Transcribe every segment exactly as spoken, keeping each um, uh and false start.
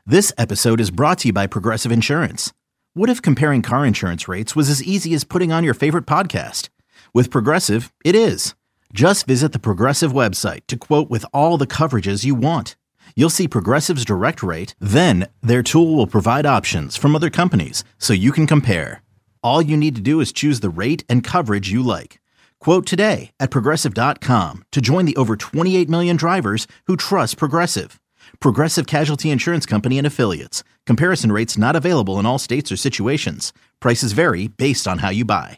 This episode is brought to you by Progressive Insurance. What if comparing car insurance rates was as easy as putting on your favorite podcast? With Progressive, it is. Just visit the Progressive website to quote with all the coverages you want. You'll see Progressive's direct rate, then their tool will provide options from other companies so you can compare. All you need to do is choose the rate and coverage you like. Quote today at progressive dot com to join the over twenty-eight million drivers who trust Progressive. Progressive Casualty Insurance Company and Affiliates. Comparison rates not available in all states or situations. Prices vary based on how you buy.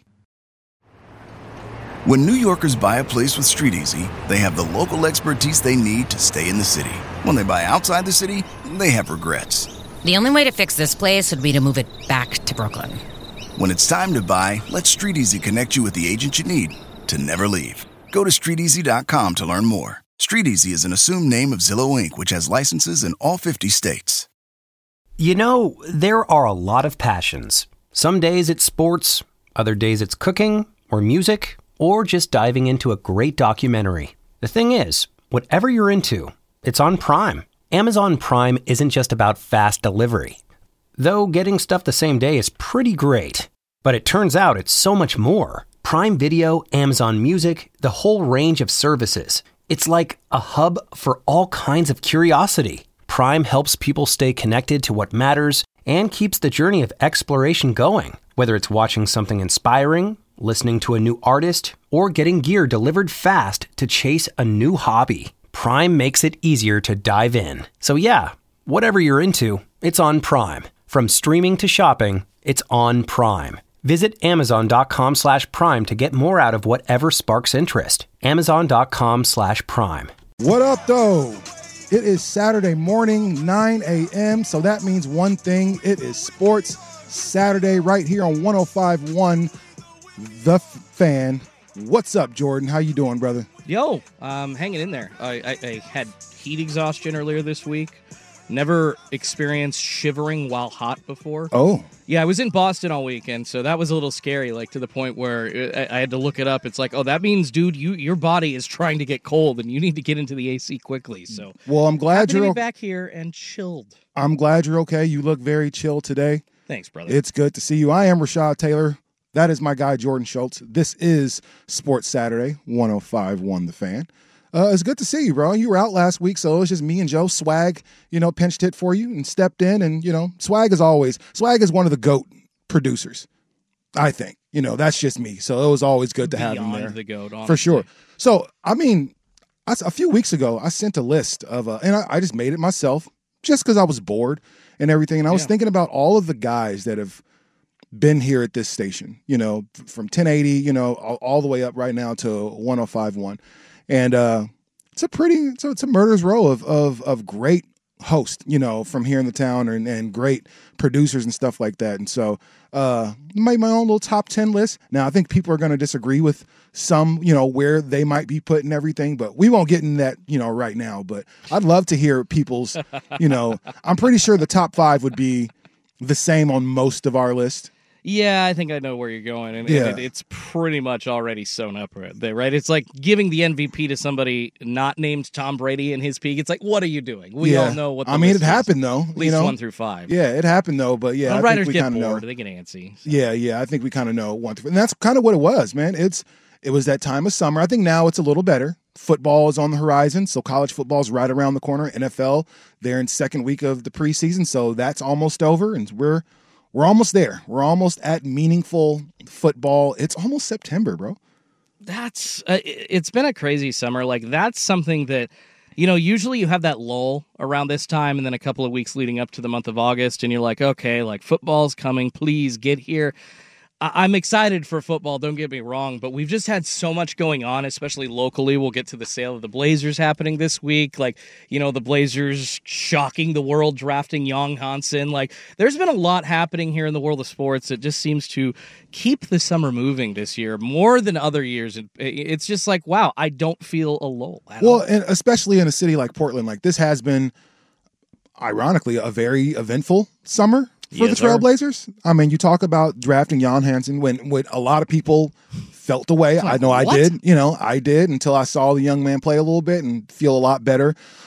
When New Yorkers buy a place with StreetEasy, they have the local expertise they need to stay in the city. When they buy outside the city, they have regrets. The only way to fix this place would be to move it back to Brooklyn. When it's time to buy, let StreetEasy connect you with the agent you need to never leave. Go to street easy dot com to learn more. StreetEasy is an assumed name of Zillow Incorporated, which has licenses in all fifty states. You know, there are a lot of passions. Some days it's sports, other days it's cooking or music, or just diving into a great documentary. The thing is, whatever you're into, it's on Prime. Amazon Prime isn't just about fast delivery. Though getting stuff the same day is pretty great. But it turns out it's so much more. Prime Video, Amazon Music, the whole range of services. It's like a hub for all kinds of curiosity. Prime helps people stay connected to what matters and keeps the journey of exploration going. Whether it's watching something inspiring, listening to a new artist, or getting gear delivered fast to chase a new hobby, Prime makes it easier to dive in. So yeah, whatever you're into, it's on Prime. From streaming to shopping, it's on Prime. Visit amazon.com slash prime to get more out of whatever sparks interest. Amazon.com slash prime. What up, though? It is Saturday morning, nine a.m., so that means one thing. It is Sports Saturday right here on one oh five point one The Fan. What's up, Jordan? How you doing, brother? Yo, um, hanging in there. I, I, I had heat exhaustion earlier this week. Never experienced shivering while hot before. Oh. Yeah, I was in Boston all weekend, so that was a little scary, like to the point where I, I had to look it up. It's like, oh, that means, dude, you your body is trying to get cold, and you need to get into the A C quickly. So, well, I'm glad you're to be back here and chilled. I'm glad you're okay. You look very chill today. Thanks, brother. It's good to see you. I am Rashad Taylor. That is my guy, Jordan Schultz. This is Sports Saturday, one oh five point one The Fan. Uh, it's good to see you, bro. You were out last week, so it was just me and Joe. Swag, you know, pinched hit for you and stepped in. And, you know, Swag is always, Swag is one of the GOAT producers, I think. You know, that's just me. So it was always good to Beyond have him there. the GOAT, honestly. For sure. So, I mean, I, a few weeks ago, I sent a list of, uh, and I, I just made it myself just because I was bored and everything. And I was yeah. thinking about all of the guys that have been here at this station, you know, from ten eighty, you know, all, all the way up right now to one oh five point one. And uh, it's a pretty, it's a, it's a murderer's row of, of of great hosts, you know, from here in the town and, and great producers and stuff like that. And so uh, made my own little top ten list. Now, I think people are going to disagree with some, you know, where they might be putting everything, but we won't get in that, you know, right now. But I'd love to hear people's, you know, I'm pretty sure the top five would be the same on most of our list. Yeah, I think I know where you're going, and, yeah. and it, it's pretty much already sewn up right there, right? It's like giving the M V P to somebody not named Tom Brady in his peak. It's like, what are you doing? We yeah. all know what the I mean, list it happened, is. though. At least you know? one through five. Yeah, it happened, though, but yeah, well, I writers think we get kind of bored. know. They get antsy. So. Yeah, yeah, I think we kind of know one through, and that's kind of what it was, man. It's It was that time of summer. I think now it's a little better. Football is on the horizon, so college football is right around the corner. N F L, they're in second week of the preseason, so that's almost over, and we're We're almost there. We're almost at meaningful football. It's almost September, bro. That's uh, it's been a crazy summer. Like, that's something that, you know, usually you have that lull around this time and then a couple of weeks leading up to the month of August, and you're like, okay, like, football's coming. Please get here. I'm excited for football, don't get me wrong, but we've just had so much going on, especially locally. We'll get to the sale of the Blazers happening this week. Like, you know, the Blazers shocking the world, drafting Young Hansen. Like, there's been a lot happening here in the world of sports that just seems to keep the summer moving this year more than other years. It's just like, wow, I don't feel a lull at well, all. And especially in a city like Portland, like this has been, ironically, a very eventful summer for Yes, the Trailblazers. I mean, you talk about drafting Jan Hansen when, when a lot of people felt the way. Like, I know what? I did. You know, I did until I saw the young man play a little bit and feel a lot better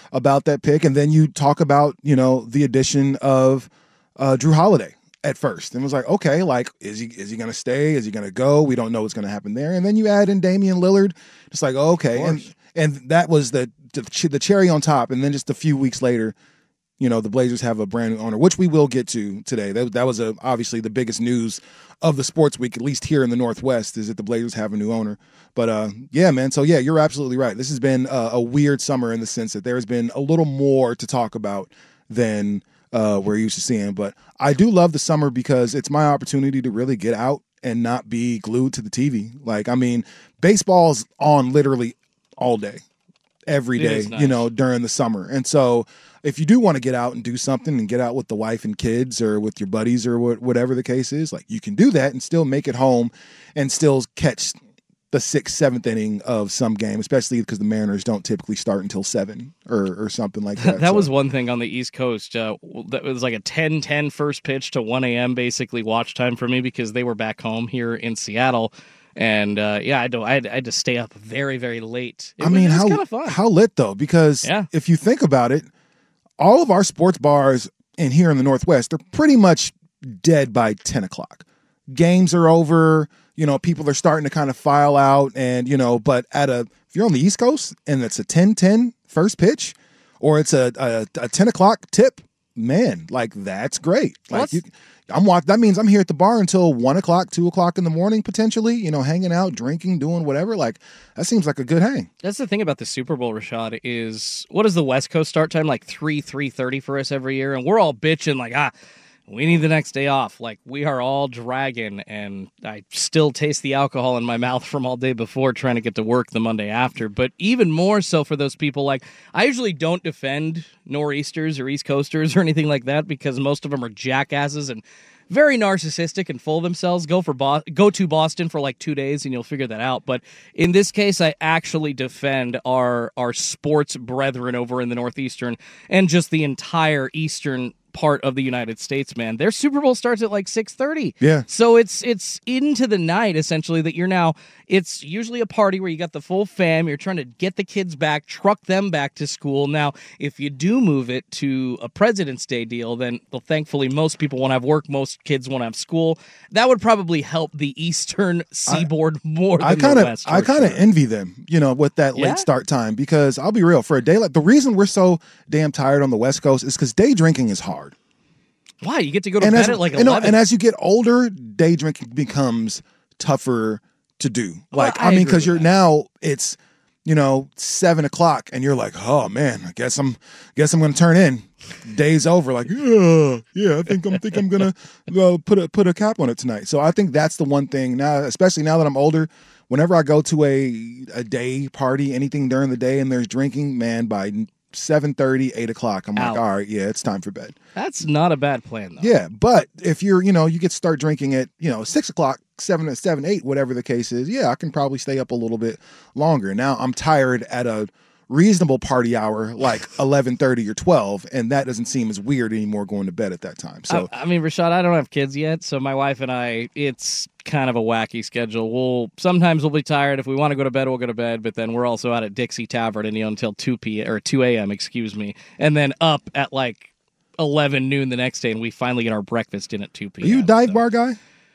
about that pick, and then you talk about, you know, the addition of uh, Drew Holiday at first, and it was like, okay, like, is he is he going to stay? Is he going to go? We don't know what's going to happen there. And then you add in Damian Lillard. It's like, okay, and and that was the the cherry on top. And then just a few weeks later, you know, the Blazers have a brand new owner, which we will get to today. That, that was a, obviously the biggest news of the sports week, at least here in the Northwest, is that the Blazers have a new owner. But uh, yeah, man. So yeah, you're absolutely right. This has been a, a weird summer in the sense that there's been a little more to talk about than uh, we're used to seeing. But I do love the summer because it's my opportunity to really get out and not be glued to the T V. Like, I mean, baseball's on literally all day, every day, nice. you know, during the summer. And so if you do want to get out and do something and get out with the wife and kids or with your buddies or wh- whatever the case is, like, you can do that and still make it home and still catch the sixth, seventh inning of some game, especially because the Mariners don't typically start until seven or, or something like that. that so. was one thing on the East Coast. Uh, that was like a ten ten first pitch to one a.m. basically watch time for me because they were back home here in Seattle. And uh, yeah, I, don't, I, had, I had to stay up very, very late. It I mean, was, how, kind of fun. how lit though? Because yeah. if you think about it, all of our sports bars in here in the Northwest, they're pretty much dead by ten o'clock. Games are over, you know, people are starting to kind of file out, and, you know, but at a, if you're on the East Coast and it's a ten ten first pitch or it's a, a, a ten o'clock tip, man, like, that's great. Like, you, I'm watching, that means I'm here at the bar until one o'clock, two o'clock in the morning, potentially, you know, hanging out, drinking, doing whatever. Like, that seems like a good hang. That's the thing about the Super Bowl, Rashad, is what is the West Coast start time? Like three, three thirty for us every year. And we're all bitching like, ah, we need the next day off. Like, we are all dragging, and I still taste the alcohol in my mouth from all day before trying to get to work the Monday after. But even more so for those people, like, I usually don't defend Nor'easters or East Coasters or anything like that because most of them are jackasses and very narcissistic and full of themselves. Go for Bo- go to Boston for like two days and you'll figure that out. But in this case, I actually defend our our sports brethren over in the Northeastern and just the entire Eastern part of the United States, man. Their Super Bowl starts at like six thirty. Yeah. So it's it's into the night, essentially, that you're now, it's usually a party where you got the full fam, you're trying to get the kids back, truck them back to school. Now, if you do move it to a President's Day deal, then well, thankfully most people won't have work, most kids won't have school. That would probably help the Eastern Seaboard I, more than I kinda, the West. I kind of sure. envy them, you know, with that late yeah. start time, because I'll be real, for a day like, the reason we're so damn tired on the West Coast is because day drinking is hard. Why? You get to go to and bed as, at like you know, eleven. and as you get older, day drinking becomes tougher to do. Like, well, I, I mean, because you're that. now it's, you know, seven o'clock and you're like, oh man, I guess I'm, guess I'm going to turn in. Day's over. Like, yeah, yeah, I think I'm think I'm going to uh, put a, put a cap on it tonight. So I think that's the one thing now, especially now that I'm older, whenever I go to a, a day party, anything during the day and there's drinking, man, by seven thirty, eight o'clock, I'm Out. like, all right, yeah, it's time for bed. That's not a bad plan, though. Yeah, but if you're, you know, you get to start drinking at, you know, six o'clock, seven, seven, eight, whatever the case is, yeah, I can probably stay up a little bit longer. Now I'm tired at a reasonable party hour, like eleven thirty or twelve, and that doesn't seem as weird anymore going to bed at that time. So, I, I mean, Rashad, I don't have kids yet, so my wife and I, it's kind of a wacky schedule. We'll sometimes we'll be tired. If we want to go to bed, we'll go to bed, but then we're also out at Dixie Tavern and, you know, until two p.m. or two a.m., excuse me, and then up at like eleven noon the next day, and we finally get our breakfast in at two p.m. Are you a dive so. bar guy?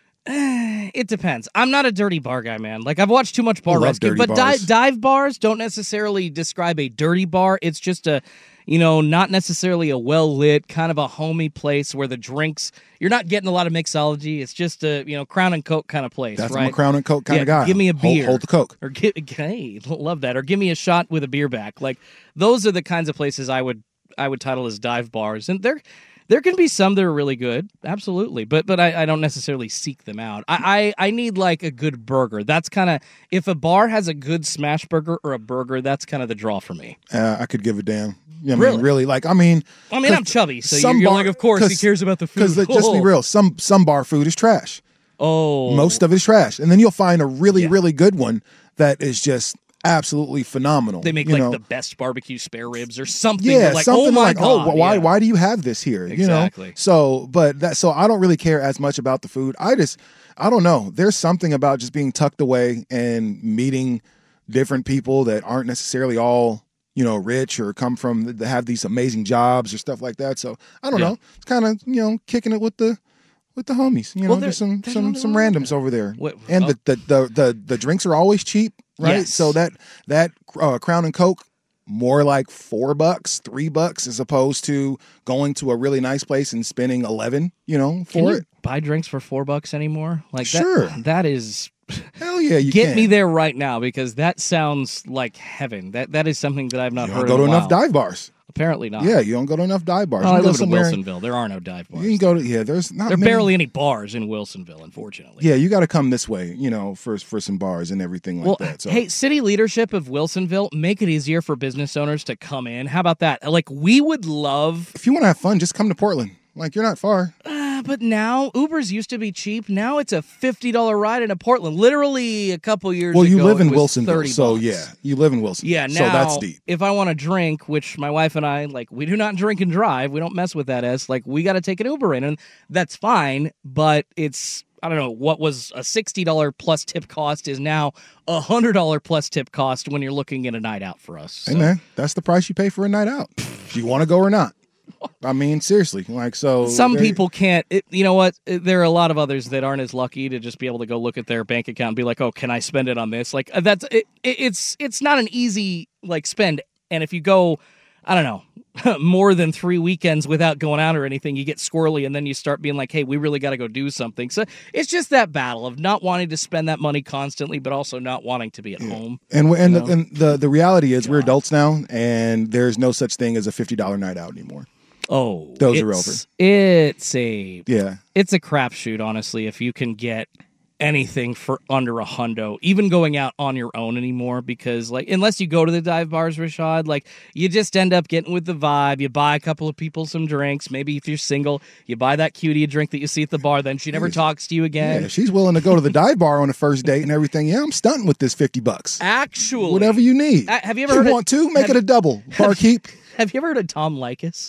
It depends. I'm not a dirty bar guy, man. Like, I've watched too much Bar love Rescue, dirty but di- bars. dive bars don't necessarily describe a dirty bar. It's just a, you know, not necessarily a well-lit, kind of a homey place where the drinks, you're not getting a lot of mixology. It's just a, you know, Crown and Coke kind of place, That's right? I'm a Crown and Coke kind Yeah, of guy. give me a Hold- beer. Hold, the Coke. Or give, hey, love that. Or give me a shot with a beer back. Like, those are the kinds of places I would I would title as dive bars, and they're. There can be some that are really good, absolutely, but but I, I don't necessarily seek them out. I, I, I need like a good burger. That's kind of, if a bar has a good smash burger or a burger, that's kind of the draw for me. Uh, I could give a damn. Yeah, I Really? mean, really, like, I mean, I mean, I'm chubby, so some you're, you're bar- like, of course, he 'cause- cares about the food. Because just be real, some some bar food is trash. Oh, Most of it is trash, and then you'll find a really Yeah. really good one that is just absolutely phenomenal. they make you like know? the best barbecue spare ribs or something. Yeah, You're like, something oh my like, god, oh, wh- why yeah. why do you have this here? Exactly. You know, so but that so I don't really care as much about the food. I just I don't know. There's something about just being tucked away and meeting different people that aren't necessarily all you know, rich or come from have these amazing jobs or stuff like that. So I don't Yeah. know. It's kind of, you know, kicking it with the with the homies. You know, Well, there- there's some there's some another some one. randoms over there. What- and oh. the, the the the the drinks are always cheap, right? Yes. So that that uh, Crown and Coke, more like four bucks, three bucks, as opposed to going to a really nice place and spending eleven, you know, for Can you it. buy drinks for four bucks anymore? Like that, Sure. that is. Hell yeah, you Get can. me there right now because that sounds like heaven. That that is something that I've not You heard. don't go in to a enough while. dive bars. Apparently not. Yeah, you don't go to enough dive bars. Oh, you I can go live in somewhere. Wilsonville. There are no dive bars. You can go to yeah. There's not. there are many- barely any bars in Wilsonville, unfortunately. Yeah, you got to come this way, you know, for for some bars and everything like Well, that. So. hey, city leadership of Wilsonville, make it easier for business owners to come in. How about that? Like, we would love, if you want to have fun, just come to Portland. Like, you're not far. uh, but now Ubers used to be cheap. Now it's a fifty dollar ride into Portland. Literally a couple years Well, ago. you live in it was Wilsonville, thirty so bucks. yeah, you live in Wilsonville. Yeah, now so that's deep. if I want to drink, which my wife and I like, we do not drink and drive. We don't mess with that as like we got to take an Uber in, and that's fine. But it's I don't know what was a sixty dollar plus tip cost is now a hundred dollar plus tip cost when you're looking at a night out for us. So. Hey man, that's the price you pay for a night out. Do you want to go or not? I mean, seriously, like so. Some there- people can't. It, you know what? It- There are a lot of others that aren't as lucky to just be able to go look at their bank account and be like, "Oh, can I spend it on this?" Like uh, that's it, it, it's it's not an easy like spend. And if you go, I don't know, more than three weekends without going out or anything, you get squirrely, and then you start being like, "Hey, we really got to go do something." So it's just that battle of not wanting to spend that money constantly, but also not wanting to be at home. And we- and, you the, know? and the the reality is we're adults now, and there's no such thing as a fifty dollar night out anymore. Oh, Those are it's- It's a Yeah, it's a crapshoot, honestly, if you can get anything for under a hundo, even going out on your own anymore, because like unless you go to the dive bars, Rashad, like you just end up getting with the vibe. You buy a couple of people some drinks. Maybe if you're single, you buy that cutie a drink that you see at the bar, then she never talks to you again. yeah. She's willing to go to the dive bar on a first date and everything. Yeah, I'm stunting with this fifty bucks. Actually, Whatever you need. Uh, have you ever You heard of- want to make have- it a double barkeep? have you ever heard of Tom Likas?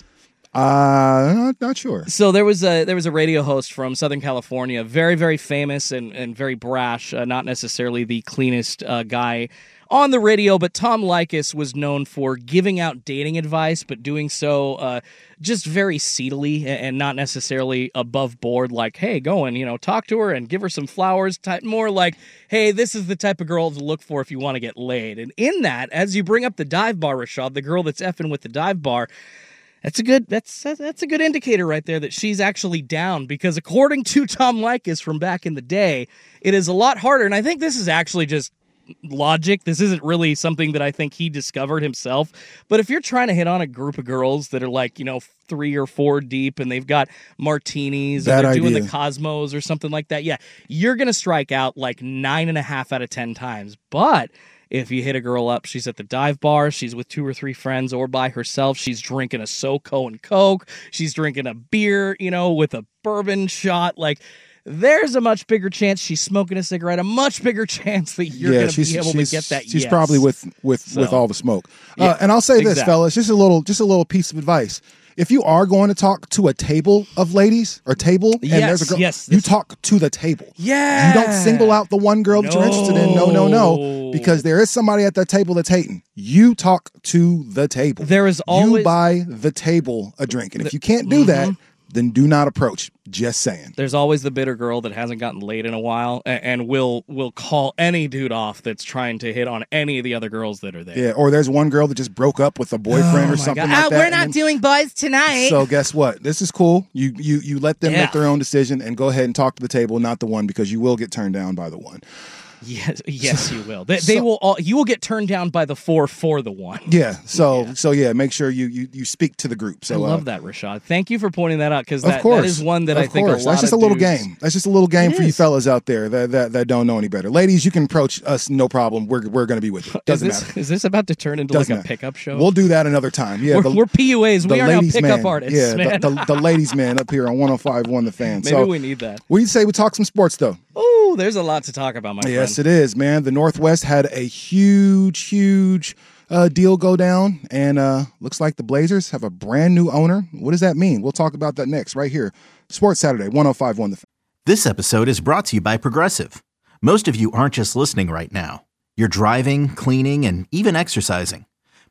Uh, not, not sure. So there was a there was a radio host from Southern California, very very famous and and very brash, uh, not necessarily the cleanest uh, guy on the radio, but Tom Likas was known for giving out dating advice, but doing so uh, just very seedily and, and not necessarily above board. Like, hey, go and you know talk to her and give her some flowers. Type more like, hey, this is the type of girl to look for if you want to get laid. And in that, as you bring up the dive bar, Rashad, the girl that's effing with the dive bar. That's a good that's that's a good indicator right there that she's actually down, because according to Tom Likas from back in the day, it is a lot harder. And I think this is actually just logic. This isn't really something that I think he discovered himself. But if you're trying to hit on a group of girls that are like, you know, three or four deep and they've got martinis Bad and they're doing idea. the Cosmos or something like that, yeah, you're going to strike out like nine and a half out of ten times. But if you hit a girl up, she's at the dive bar, she's with two or three friends or by herself, she's drinking a SoCo and Coke, she's drinking a beer, you know, with a bourbon shot, like there's a much bigger chance she's smoking a cigarette, a much bigger chance that you're yeah, going to she's, be able she's, to get that She's yes. probably with with So, with all the smoke. yeah, uh, and I'll say this, exactly. fellas, just a little just a little piece of advice. If you are going to talk to a table of ladies or table, and Yes, there's a girl, yes, you this- talk to the table. Yeah. You don't single out the one girl that you're interested in. No, no, no. No. Because there is somebody at that table that's hating. You talk to the table. There is always- You buy the table a drink. And if you can't do that, then do not approach. Just saying. There's always the bitter girl that hasn't gotten laid in a while and, and will will call any dude off that's trying to hit on any of the other girls that are there. Yeah. Or there's one girl that just broke up with a boyfriend Oh or my something God. like Ah, that. we're and not then- doing boys tonight. So guess what? This is cool. You you you let them Yeah. make their own decision and go ahead and talk to the table, not the one, because you will get turned down by the one. Yes, yes, you will. They, they So- will. All, you will get turned down by the four for the one. Yeah. So so yeah, make sure you you you speak to the group. So I love uh, that, Rashad. Thank you for pointing that out, because Of that, course, that is one that of I think course. a lot That's just of a little dudes- game. That's just a little game It for you is. fellas out there that, that that don't know any better. Ladies, you can approach us, no problem. We're we're going to be with you. Is Doesn't this, matter. is this about to turn into Doesn't like a matter. pickup show? We'll do that another time. Yeah, we're, the, we're P U As. the We are now ladies pickup man. artists, yeah, man. The, the, the ladies man up here on one oh five one The Fan. Maybe so we need that. we'd say we talk some sports though. Oh, there's a lot to talk about, my Yes, friend. it is, man. The Northwest had a huge, huge uh, deal go down, and uh, looks like the Blazers have a brand new owner. What does that mean? We'll talk about that next, right here. Sports Saturday, one oh five one The Fan. This episode is brought to you by Progressive. Most of you aren't just listening right now. You're driving, cleaning, and even exercising.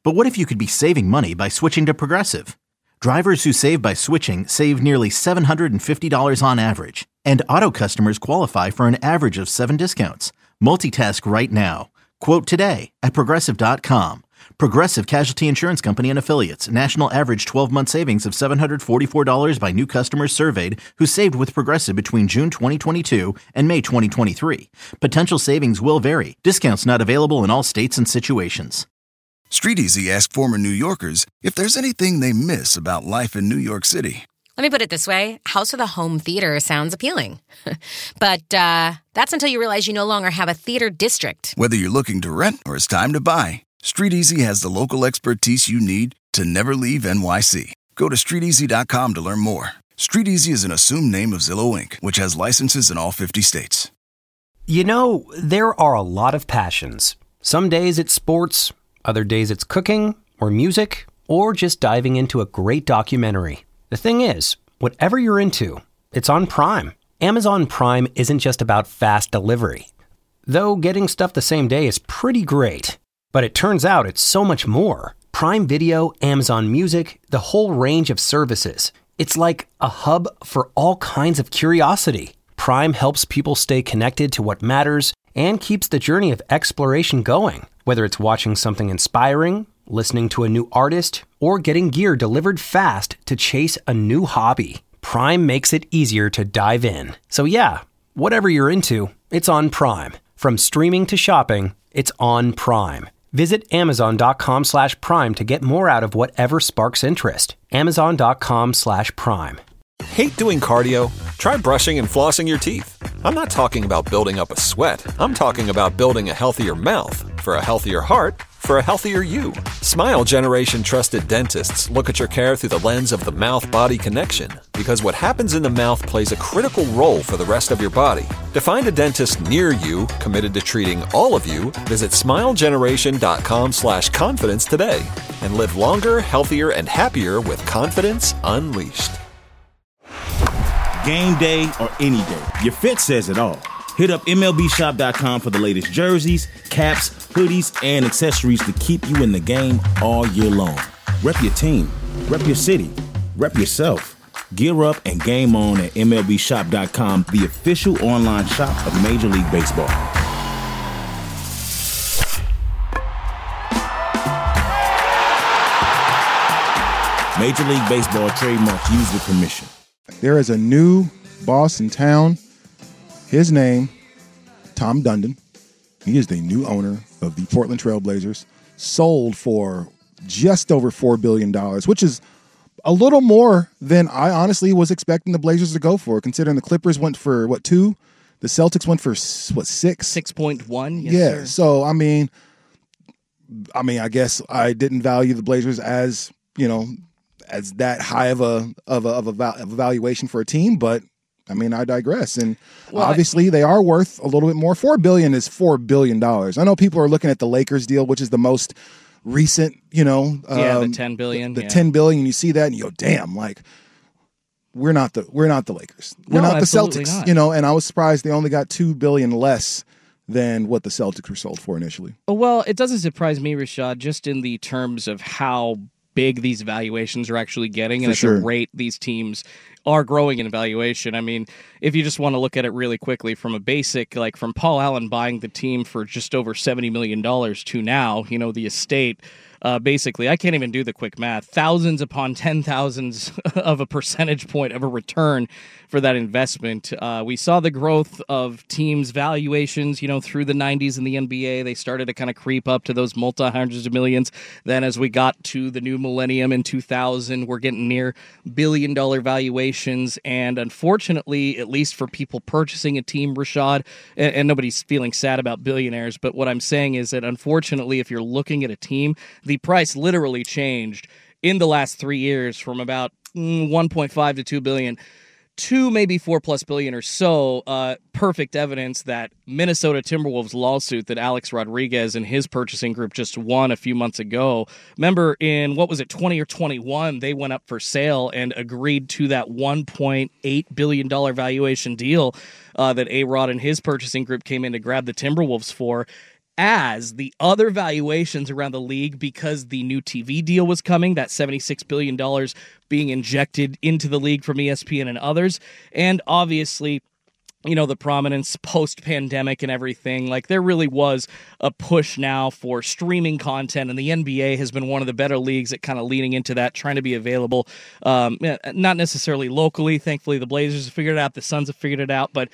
But what if you could be saving money by switching to Progressive? Drivers who save by switching save nearly seven hundred fifty dollars on average. And auto customers qualify for an average of seven discounts. Multitask right now. Quote today at Progressive dot com. Progressive Casualty Insurance Company and Affiliates. National average twelve-month savings of seven hundred forty-four dollars by new customers surveyed who saved with Progressive between June twenty twenty-two and May twenty twenty-three. Potential savings will vary. Discounts not available in all states and situations. Street Easy asked former New Yorkers if there's anything they miss about life in New York City. Let me put it this way. House with a home theater sounds appealing. But uh, that's until you realize you no longer have a theater district. Whether you're looking to rent or it's time to buy, Street Easy has the local expertise you need to never leave N Y C. Go to street easy dot com to learn more. Street Easy is an assumed name of Zillow Incorporated, which has licenses in all fifty states. You know, there are a lot of passions. Some days it's sports, other days it's cooking or music, or just diving into a great documentary. The thing is, whatever you're into, it's on Prime. Amazon Prime isn't just about fast delivery. Though getting stuff the same day is pretty great. But it turns out it's so much more. Prime Video, Amazon Music, the whole range of services. It's like a hub for all kinds of curiosity. Prime helps people stay connected to what matters and keeps the journey of exploration going. Whether it's watching something inspiring, listening to a new artist, or getting gear delivered fast to chase a new hobby, Prime makes it easier to dive in. So yeah, whatever you're into, it's on Prime. From streaming to shopping, it's on Prime. Visit amazon.com slash prime to get more out of whatever sparks interest. Amazon.com slash prime. Hate doing cardio? Try brushing and flossing your teeth. I'm not talking about building up a sweat. I'm talking about building a healthier mouth. For a healthier heart, for a healthier you. Smile Generation trusted dentists look at your care through the lens of the mouth-body connection, because what happens in the mouth plays a critical role for the rest of your body. To find a dentist near you committed to treating all of you, visit smilegeneration.com slash confidence today and live longer, healthier, and happier with confidence unleashed. Game day or any day, your fit says it all. Hit up M L B shop dot com for the latest jerseys, caps, hoodies, and accessories to keep you in the game all year long. Rep your team, rep your city, rep yourself. Gear up and game on at M L B shop dot com, the official online shop of Major League Baseball. Major League Baseball trademarks used with permission. There is a new boss in town. His name, Tom Dundon. He is the new owner of the Portland Trail Blazers. Sold for just over four billion dollars, which is a little more than I honestly was expecting the Blazers to go for, considering the Clippers went for, what, two? The Celtics went for, what, six? six point one, yes, yeah, sir. So, I mean, I mean, I guess I didn't value the Blazers as, you know, as that high of a of a, of a, val- of a valuation for a team, but I mean, I digress. And well, obviously, I, they are worth a little bit more. Four billion dollars is four billion dollars. I know people are looking at the Lakers deal, which is the most recent, you know. Yeah, um, the ten billion dollars. The, the yeah. ten billion dollars, and you see that, and you go, damn, like, we're not the we're not the Lakers. We're No, not the absolutely Celtics, not. you know. And I was surprised they only got two billion dollars less than what the Celtics were sold for initially. Well, it doesn't surprise me, Rashad, just in the terms of how big these valuations are actually getting and For at sure. the rate these teams are growing in valuation. I mean, if you just want to look at it really quickly from a basic, like from Paul Allen buying the team for just over seventy million dollars to now, you know, the estate, uh, basically, I can't even do the quick math, thousands upon ten thousands of a percentage point of a return for that investment. Uh, we saw the growth of teams' valuations, you know, through the nineties in the N B A. They started to kind of creep up to those multi-hundreds of millions. Then as we got to the new millennium in two thousand, we're getting near billion-dollar valuations. And unfortunately, at least for people purchasing a team, Rashad, and, and nobody's feeling sad about billionaires, but what I'm saying is that unfortunately, if you're looking at a team, the price literally changed in the last three years from about mm, one point five to two billion to maybe four plus billion or so. Uh, perfect evidence that Minnesota Timberwolves lawsuit that Alex Rodriguez and his purchasing group just won a few months ago. Remember in, what was it, twenty or twenty-one, they went up for sale and agreed to that one point eight billion dollars valuation deal uh, that A-Rod and his purchasing group came in to grab the Timberwolves for. as the other valuations around the league, because the new T V deal was coming, that seventy-six billion dollars being injected into the league from E S P N and others, and obviously, you know, the prominence post-pandemic and everything. Like, there really was a push now for streaming content, and the N B A has been one of the better leagues at kind of leaning into that, trying to be available, um, not necessarily locally. Thankfully, the Blazers have figured it out, the Suns have figured it out, but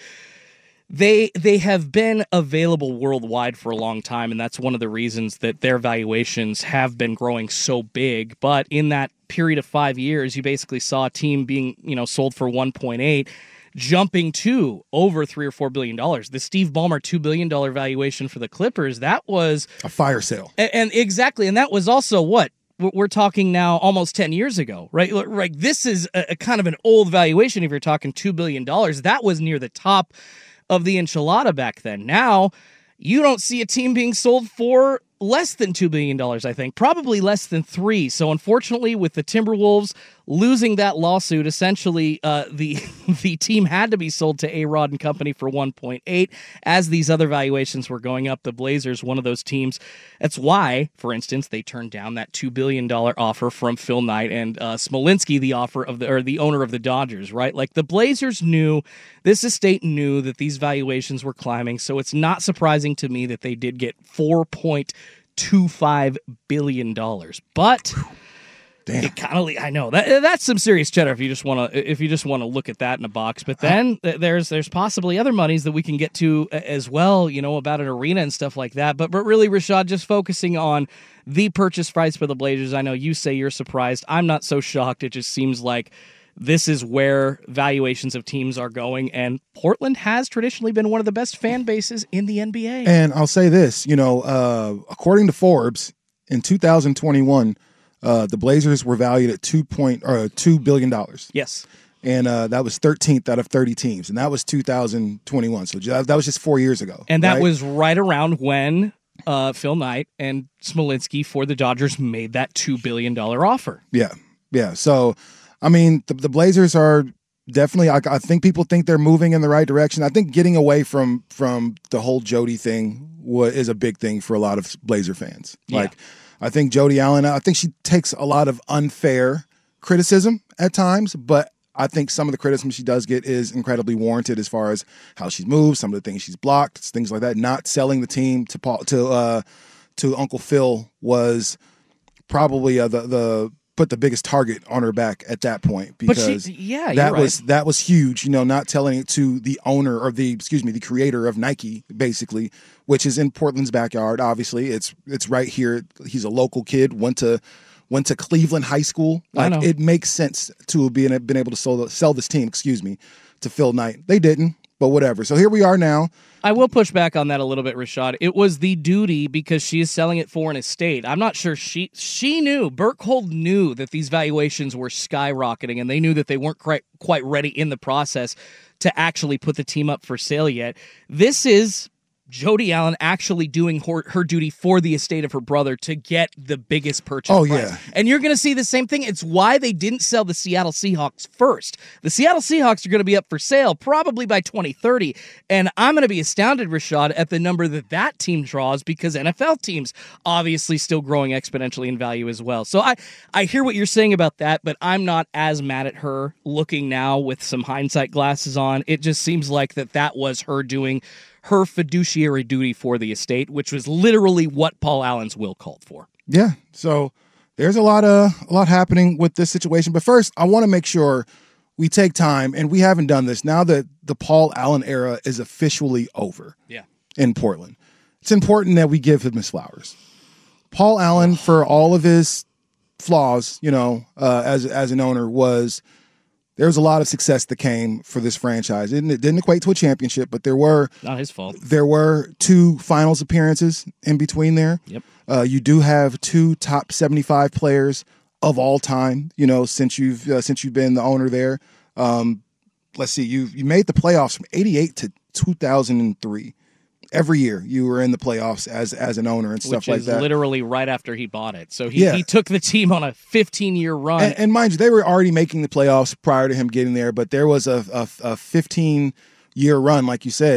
They they have been available worldwide for a long time, and that's one of the reasons that their valuations have been growing so big. But in that period of five years, you basically saw a team being, you know, sold for one point eight, jumping to over three or four billion dollars. The Steve Ballmer two billion dollar valuation for the Clippers, that was a fire sale, and, and exactly, and that was also what. We're talking now almost ten years ago, right? Like, this is a, a kind of an old valuation if you're talking two billion dollars. That was near the top of the enchilada back then. Now, you don't see a team being sold for less than two billion dollars, I think. Probably less than three. So, unfortunately, with the Timberwolves losing that lawsuit, essentially uh, the the team had to be sold to A-Rod and Company for one point eight. As these other valuations were going up, the Blazers, one of those teams. That's why, for instance, they turned down that two billion dollars offer from Phil Knight and uh, Smolinski, the offer of the or the owner of the Dodgers, right? Like, the Blazers knew, this estate knew that these valuations were climbing, so it's not surprising to me that they did get four point two five billion dollars. But Damn. It kind of, I know that that's some serious cheddar if you just want to if you just want to look at that in a box. But then uh, there's there's possibly other monies that we can get to as well, you know, about an arena and stuff like that. But but really, Rashad, just focusing on the purchase price for the Blazers. I know you say you're surprised. I'm not so shocked. It just seems like this is where valuations of teams are going, and Portland has traditionally been one of the best fan bases in the N B A. And I'll say this, you know, uh, according to Forbes, in two thousand twenty-one, uh, the Blazers were valued at two point or two billion dollars. Yes, and uh, that was thirteenth out of thirty teams, and that was two thousand twenty-one. So that was just four years ago, and that right? was right around when uh, Phil Knight and Smolinski for the Dodgers made that two billion dollars offer. Yeah, yeah. So, I mean, the, the Blazers are definitely, I, I think people think they're moving in the right direction. I think getting away from from the whole Jody thing was, is a big thing for a lot of Blazer fans. Yeah. Like, I think Jody Allen, I think she takes a lot of unfair criticism at times, but I think some of the criticism she does get is incredibly warranted as far as how she's moved, some of the things she's blocked, things like that. Not selling the team to Paul, to uh, to Uncle Phil was probably uh, the the put the biggest target on her back at that point, because she, yeah, that you're was right. that was huge. You know, not telling it to the owner or the excuse me, the creator of Nike, basically, which is in Portland's backyard. Obviously, it's it's right here. He's a local kid. Went to went to Cleveland High School. Like, it makes sense to have been been able to sell, sell this team. Excuse me, to Phil Knight. They didn't, but whatever. So here we are now. I will push back on that a little bit, Rashad. It was the duty because she is selling it for an estate. I'm not sure she she knew, Burkhold knew that these valuations were skyrocketing, and they knew that they weren't quite, quite ready in the process to actually put the team up for sale yet. This is Jody Allen actually doing her, her duty for the estate of her brother to get the biggest purchase Oh, price. yeah. And you're going to see the same thing. It's why they didn't sell the Seattle Seahawks first. The Seattle Seahawks are going to be up for sale probably by twenty thirty. And I'm going to be astounded, Rashad, at the number that that team draws, because N F L teams obviously still growing exponentially in value as well. So I, I hear what you're saying about that, but I'm not as mad at her looking now with some hindsight glasses on. It just seems like that that was her doing her fiduciary duty for the estate, which was literally what Paul Allen's will called for. Yeah. So there's a lot of a lot happening with this situation. But first, I want to make sure we take time, and we haven't done this now that the Paul Allen era is officially over. Yeah. In Portland, it's important that we give him his flowers. Paul Allen, for all of his flaws, you know, uh, as as an owner, was there was a lot of success that came for this franchise. It, it didn't equate to a championship, but there were not his fault. There were two finals appearances in between there. Yep. Uh, you do have two top seventy-five players of all time. You know, since you've uh, since you've been the owner there. Um, let's see, you you made the playoffs from eighty-eight to two thousand three. Every year you were in the playoffs as as an owner and stuff Which like is that. Literally right after he bought it. So he, Yeah. he took the team on a fifteen-year run. And, and mind you, they were already making the playoffs prior to him getting there, but there was a a fifteen-year run, like you said,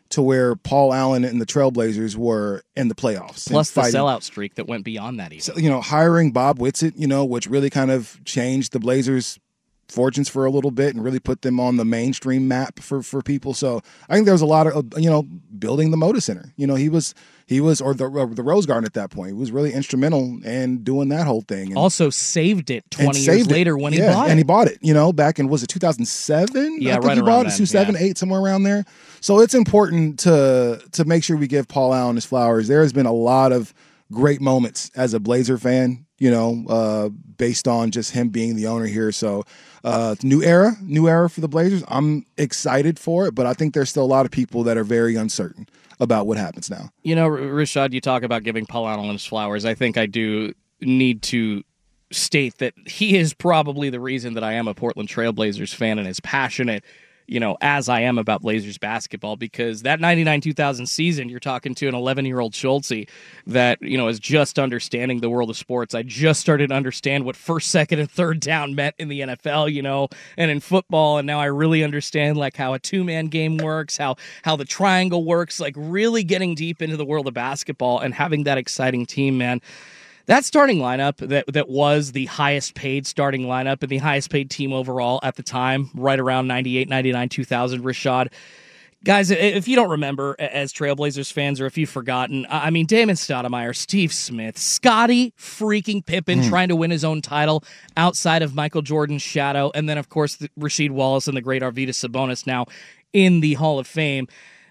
to where Paul Allen and the Trailblazers were in the playoffs. Plus the sellout streak that went beyond that even. So, you know, hiring Bob Whitsitt, you know, which really kind of changed the Blazers' fortunes for a little bit and really put them on the mainstream map for, for people. So I think there was a lot of, you know, building the Moda Center. You know, he was, he was, or the or the Rose Garden at that point. He was really instrumental in doing that whole thing. And, also saved it twenty years later when yeah, he bought it. And he bought it, you know, back in, was it two thousand seven? Yeah, I think right he bought around it, two thousand seven, then, yeah. eight, somewhere around there. So it's important to to make sure we give Paul Allen his flowers. There has been a lot of great moments as a Blazer fan, you know, uh, based on just him being the owner here. So uh, new era, new era for the Blazers. I'm excited for it, but I think there's still a lot of people that are very uncertain about what happens now. You know, Rashad, you talk about giving Paul Allen his flowers. I think I do need to state that he is probably the reason that I am a Portland Trailblazers fan and as passionate, you know, as I am about Blazers basketball, because that ninety-nine two thousand season, you're talking to an eleven-year-old Schultze that, you know, is just understanding the world of sports. I just started to understand what first, second, and third down meant in the N F L, you know, and in football, and now I really understand, like, how a two-man game works, how how the triangle works, like, really getting deep into the world of basketball and having that exciting team, man. That starting lineup that that was the highest paid starting lineup and the highest paid team overall at the time, right around ninety-eight, ninety-nine, two thousand, Rashad. Guys, if you don't remember as Trailblazers fans or if you've forgotten, I mean, Damon Stoudemire, Steve Smith, Scottie freaking Pippen mm. trying to win his own title outside of Michael Jordan's shadow, and then, of course, Rasheed Wallace and the great Arvydas Sabonis now in the Hall of Fame.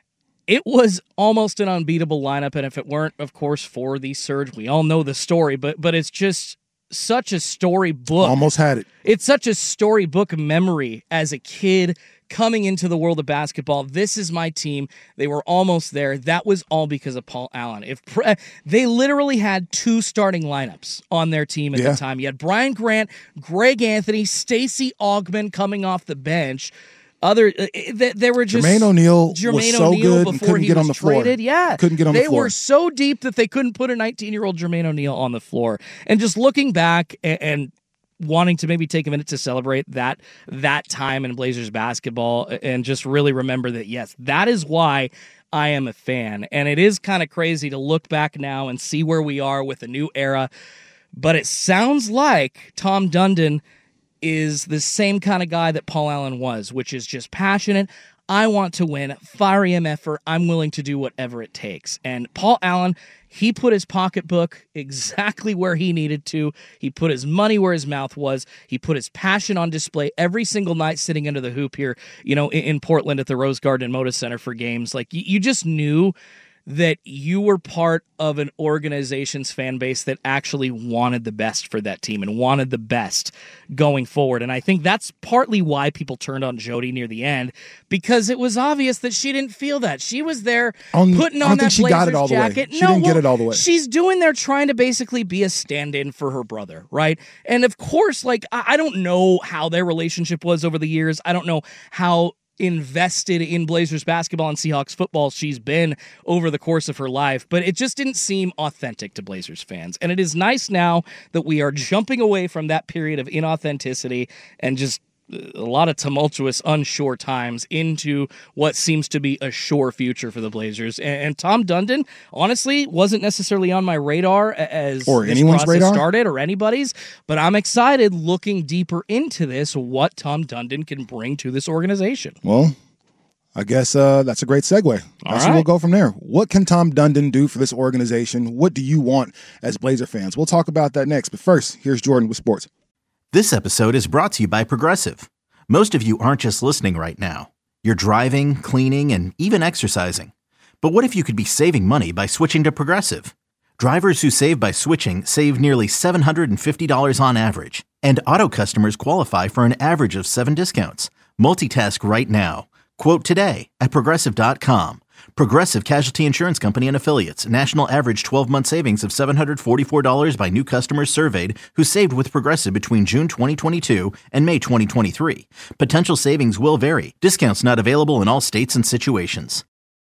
It was almost an unbeatable lineup, and if it weren't, of course, for the surge, we all know the story, but but it's just such a storybook. Almost had it. It's such a storybook memory as a kid coming into the world of basketball. This is my team. They were almost there. That was all because of Paul Allen. If they literally had two starting lineups on their team at yeah. the time. You had Brian Grant, Greg Anthony, Stacey Augmon coming off the bench. Other, uh, th- there were just Jermaine O'Neal Jermaine was so O'Neal good and before couldn't he get was on the floor. traded. Yeah, couldn't get on they the floor. They were so deep that they couldn't put a nineteen-year-old Jermaine O'Neal on the floor. And just looking back and, and wanting to maybe take a minute to celebrate that that time in Blazers basketball and just really remember that, yes, that is why I am a fan. And it is kind of crazy to look back now and see where we are with a new era. But it sounds like Tom Dundon is the same kind of guy that Paul Allen was, which is just passionate. I want to win, fiery M F er. I'm willing to do whatever it takes. And Paul Allen, he put his pocketbook exactly where he needed to. He put his money where his mouth was. He put his passion on display every single night sitting under the hoop here, you know, in, in Portland at the Rose Garden Moda Center for games. Like, you, you just knew that you were part of an organization's fan base that actually wanted the best for that team and wanted the best going forward. And I think that's partly why people turned on Jody near the end, because it was obvious that she didn't feel that. She was there um, putting on I don't that think she Blazers got it all the jacket. way. She no, didn't well, get it all the way. She's doing there trying to basically be a stand-in for her brother, right? And of course, like, I, I don't know how their relationship was over the years. I don't know how invested in Blazers basketball and Seahawks football she's been over the course of her life, but it just didn't seem authentic to Blazers fans. And it is nice now that we are jumping away from that period of inauthenticity and just a lot of tumultuous, unsure times into what seems to be a sure future for the Blazers. And, and Tom Dundon, honestly, wasn't necessarily on my radar as or this anyone's process radar started, or anybody's, but I'm excited looking deeper into this, what Tom Dundon can bring to this organization. Well, I guess uh, that's a great segue. All That's right. where we'll go from there. What can Tom Dundon do for this organization? What do you want as Blazer fans? We'll talk about that next. But first, here's Jordan with sports. This episode is brought to you by Progressive. Most of you aren't just listening right now. You're driving, cleaning, and even exercising. But what if you could be saving money by switching to Progressive? Drivers who save by switching save nearly seven hundred fifty dollars on average. And auto customers qualify for an average of seven discounts. Multitask right now. Quote today at Progressive dot com. Progressive Casualty Insurance Company and Affiliates. National average twelve-month savings of seven hundred forty-four dollars by new customers surveyed who saved with Progressive between June twenty twenty-two and May twenty twenty-three. Potential savings will vary. Discounts not available in all states and situations.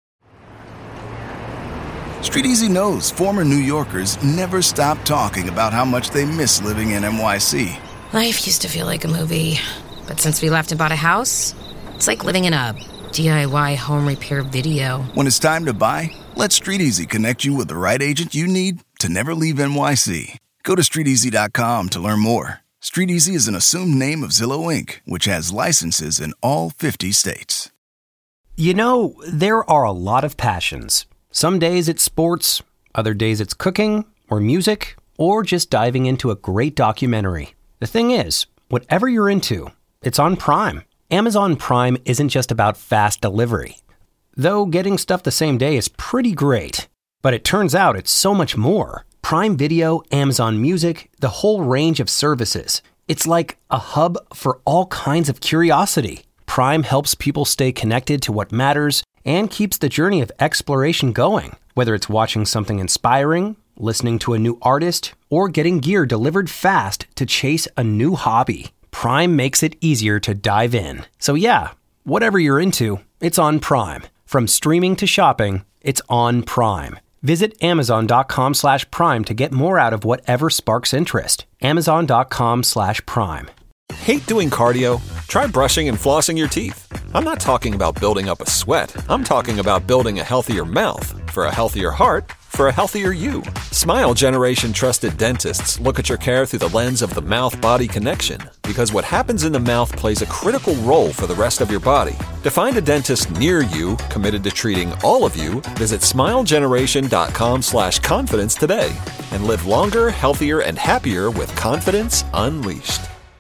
Street Easy knows former New Yorkers never stop talking about how much they miss living in N Y C. Life used to feel like a movie, but since we left and bought a house, it's like living in a D I Y home repair video. When it's time to buy, let StreetEasy connect you with the right agent you need to never leave N Y C. Go to street easy dot com to learn more. StreetEasy is an assumed name of Zillow Incorporated, which has licenses in all fifty states. You know, there are a lot of passions. Some days it's sports, other days it's cooking or music, or just diving into a great documentary. The thing is, whatever you're into, it's on Prime. Amazon Prime isn't just about fast delivery. Though getting stuff the same day is pretty great. But it turns out it's so much more. Prime Video, Amazon Music, the whole range of services. It's like a hub for all kinds of curiosity. Prime helps people stay connected to what matters and keeps the journey of exploration going. Whether it's watching something inspiring, listening to a new artist, or getting gear delivered fast to chase a new hobby. Prime makes it easier to dive in. So yeah, whatever you're into, it's on Prime. From streaming to shopping, it's on Prime. Visit amazon.com slash prime to get more out of whatever sparks interest. Amazon.com slash prime. Hate doing cardio? Try brushing and flossing your teeth. I'm not talking about building up a sweat. I'm talking about building a healthier mouth. For a healthier heart, for a healthier you. Smile Generation trusted dentists look at your care through the lens of the mouth-body connection, because what happens in the mouth plays a critical role for the rest of your body. To find a dentist near you committed to treating all of you, visit smilegeneration.com slash confidence today and live longer, healthier, and happier with confidence unleashed.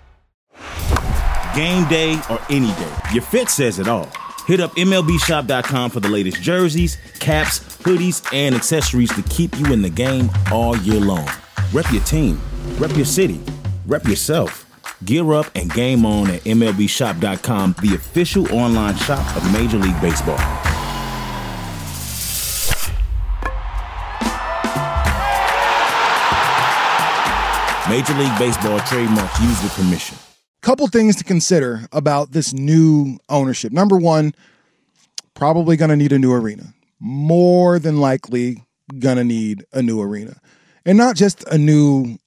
Game day or any day, your fit says it all. Hit up M L B shop dot com for the latest jerseys, caps, hoodies, and accessories to keep you in the game all year long. Rep your team, rep your city, rep yourself. Gear up and game on at M L B shop dot com, the official online shop of Major League Baseball. Major League Baseball trademark used with permission. Couple things to consider about this new ownership. Number one, probably going to need a new arena. More than likely going to need a new arena. And not just a new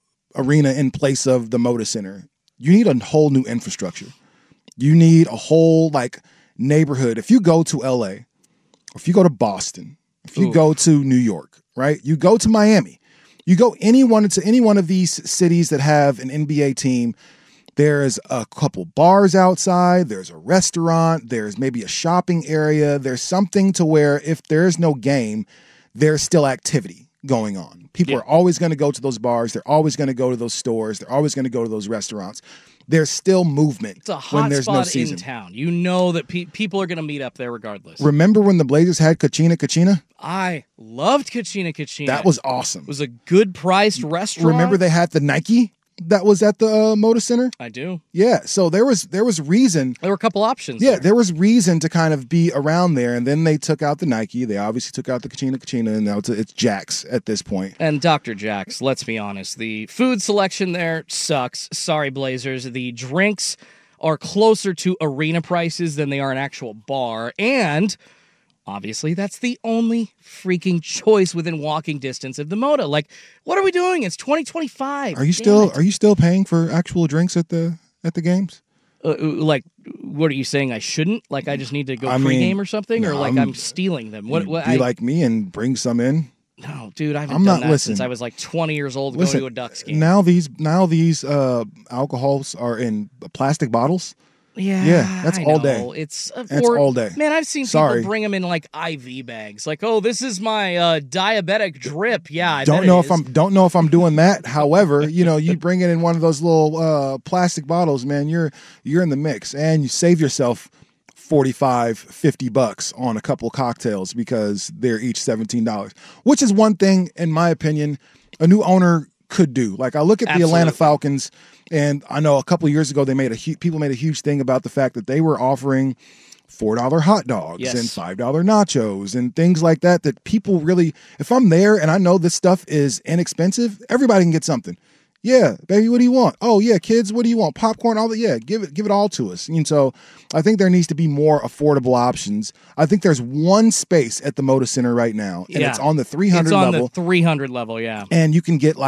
arena in place of the Moda Center. You need a whole new infrastructure. You need a whole like neighborhood. If you go to L A, if you go to Boston, if you Ooh. go to New York, right? You go to Miami. You go any one to any one of these cities that have an N B A team. There's a couple bars outside. There's a restaurant. There's maybe a shopping area. There's something to where if there's no game, there's still activity going on. People yeah. are always going to go to those bars. They're always going to go to those stores. They're always going to go to those restaurants. There's still movement it's a hot when there's spot no season. In town. You know that pe- people are going to meet up there regardless. Remember when the Blazers had Kachina Kachina? I loved Kachina Kachina. That was awesome. It was a good priced restaurant. Remember they had the Nike that was at the uh, Moda Center? I do. Yeah, so there was there was reason. There were a couple options. Yeah, there. there was reason to kind of be around there, and then they took out the Nike. They obviously took out the Kachina Kachina, and now it's, it's Jack's at this point. And Doctor Jack's, let's be honest, the food selection there sucks. Sorry, Blazers. The drinks are closer to arena prices than they are an actual bar, and obviously, that's the only freaking choice within walking distance of the Moda. Like, what are we doing? It's twenty twenty-five. Are you Damn still it. Are you still paying for actual drinks at the at the games? Uh, like, what are you saying? I shouldn't? Like, I just need to go I pregame mean, or something, no, or like I'm, I'm stealing them? What? what be I, like me and bring some in? No, dude, I haven't I'm done not, that listen, since I was like twenty years old. Listen, going to a Ducks game. Now these now these uh, alcohols are in plastic bottles. Yeah, yeah, that's I all know. day. It's uh, that's or, all day. Man, I've seen Sorry. people bring them in like I V bags. Like, oh, this is my uh, diabetic drip. Yeah, I don't bet know it if is. I'm don't know if I'm doing that. However, you know, you bring it in one of those little uh, plastic bottles, man. You're you're in the mix, and you save yourself forty-five, fifty bucks on a couple cocktails because they're each seventeen dollars, which is one thing, in my opinion, a new owner could do. Like, I look at Absolutely. the Atlanta Falcons, and I know a couple of years ago they made a hu- people made a huge thing about the fact that they were offering four dollar hot dogs Yes. and five dollar nachos and things like that, that people really, if I'm there and I know this stuff is inexpensive, everybody can get something. Yeah, baby, what do you want? Oh, yeah, kids, what do you want? Popcorn, all that. Yeah, give it give it all to us. And so I think there needs to be more affordable options. I think there's one space at the Moda Center right now, and Yeah. it's on the three hundred it's on level. the three hundred level, yeah. And you can get like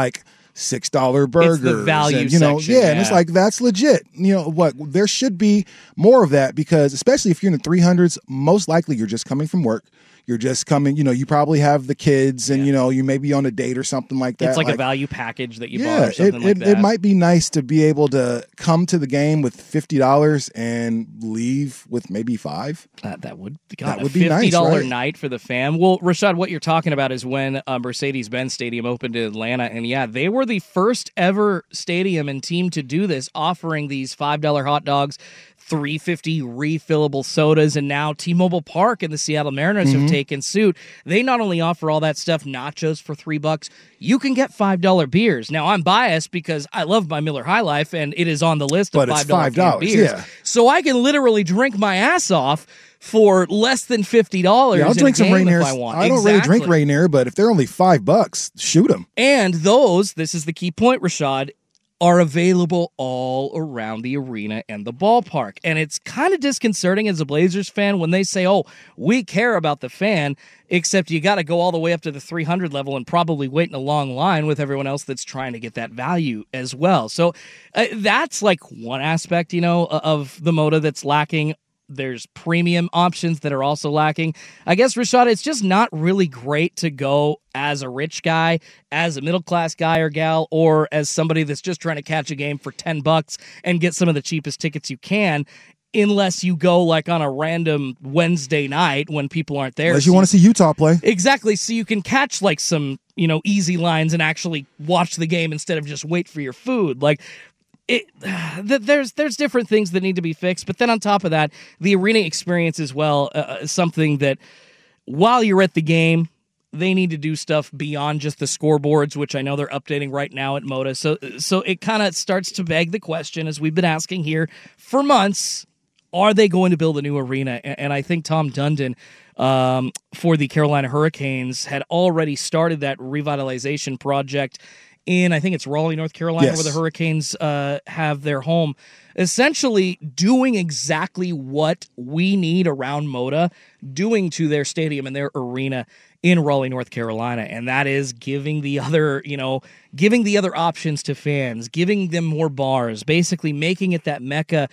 six dollar burgers. It's the value and, you know, section, yeah, yeah. and it's like, that's legit. You know what? There should be more of that, because especially if you're in the three hundreds, most likely you're just coming from work. You're just coming, you know, you probably have the kids and, yeah. you know, you may be on a date or something like that. It's like, like a value package that you yeah, bought or something it, like it, that. It might be nice to be able to come to the game with fifty dollars and leave with maybe five. Uh, that would, God, that a would be nice, fifty dollars right? night for the fan. Well, Rashad, what you're talking about is when uh, Mercedes-Benz Stadium opened in Atlanta. And yeah, they were the first ever stadium and team to do this, offering these five dollar hot dogs, three fifty refillable sodas, and now T-Mobile Park and the Seattle Mariners mm-hmm. have taken suit. They not only offer all that stuff, nachos for three bucks, you can get five dollar beers. Now, I'm biased because I love my Miller High Life, and it is on the list of but five dollar it's five dollars, beers. yeah. So I can literally drink my ass off for less than fifty dollars. Yeah, I'll drink some Rainier Rainier. if I want. I don't exactly. really drink Rainier, but if they're only five bucks, shoot them. And those, this is the key point, Rashad, are available all around the arena and the ballpark. And it's kind of disconcerting as a Blazers fan when they say, oh, we care about the fan, except you got to go all the way up to the three hundred level and probably wait in a long line with everyone else that's trying to get that value as well. So uh, that's like one aspect, you know, of the Moda that's lacking. There's premium options that are also lacking. I guess, Rashad, it's just not really great to go as a rich guy, as a middle-class guy or gal, or as somebody that's just trying to catch a game for ten bucks and get some of the cheapest tickets you can, unless you go like on a random Wednesday night when people aren't there. Unless so you want to see Utah play. Exactly. So you can catch like some, you know, easy lines and actually watch the game instead of just wait for your food. Like, It, there's there's different things that need to be fixed, but then on top of that, the arena experience as well, uh, is something that while you're at the game, they need to do stuff beyond just the scoreboards, which I know they're updating right now at Moda. So so it kind of starts to beg the question, as we've been asking here for months, are they going to build a new arena? And, and I think Tom Dundon um, for the Carolina Hurricanes had already started that revitalization project in, I think it's Raleigh, North Carolina, yes. where the Hurricanes uh, have their home, essentially doing exactly what we need around Moda, doing to their stadium and their arena in Raleigh, North Carolina, and that is giving the other, you know, giving the other options to fans, giving them more bars, basically making it that mecca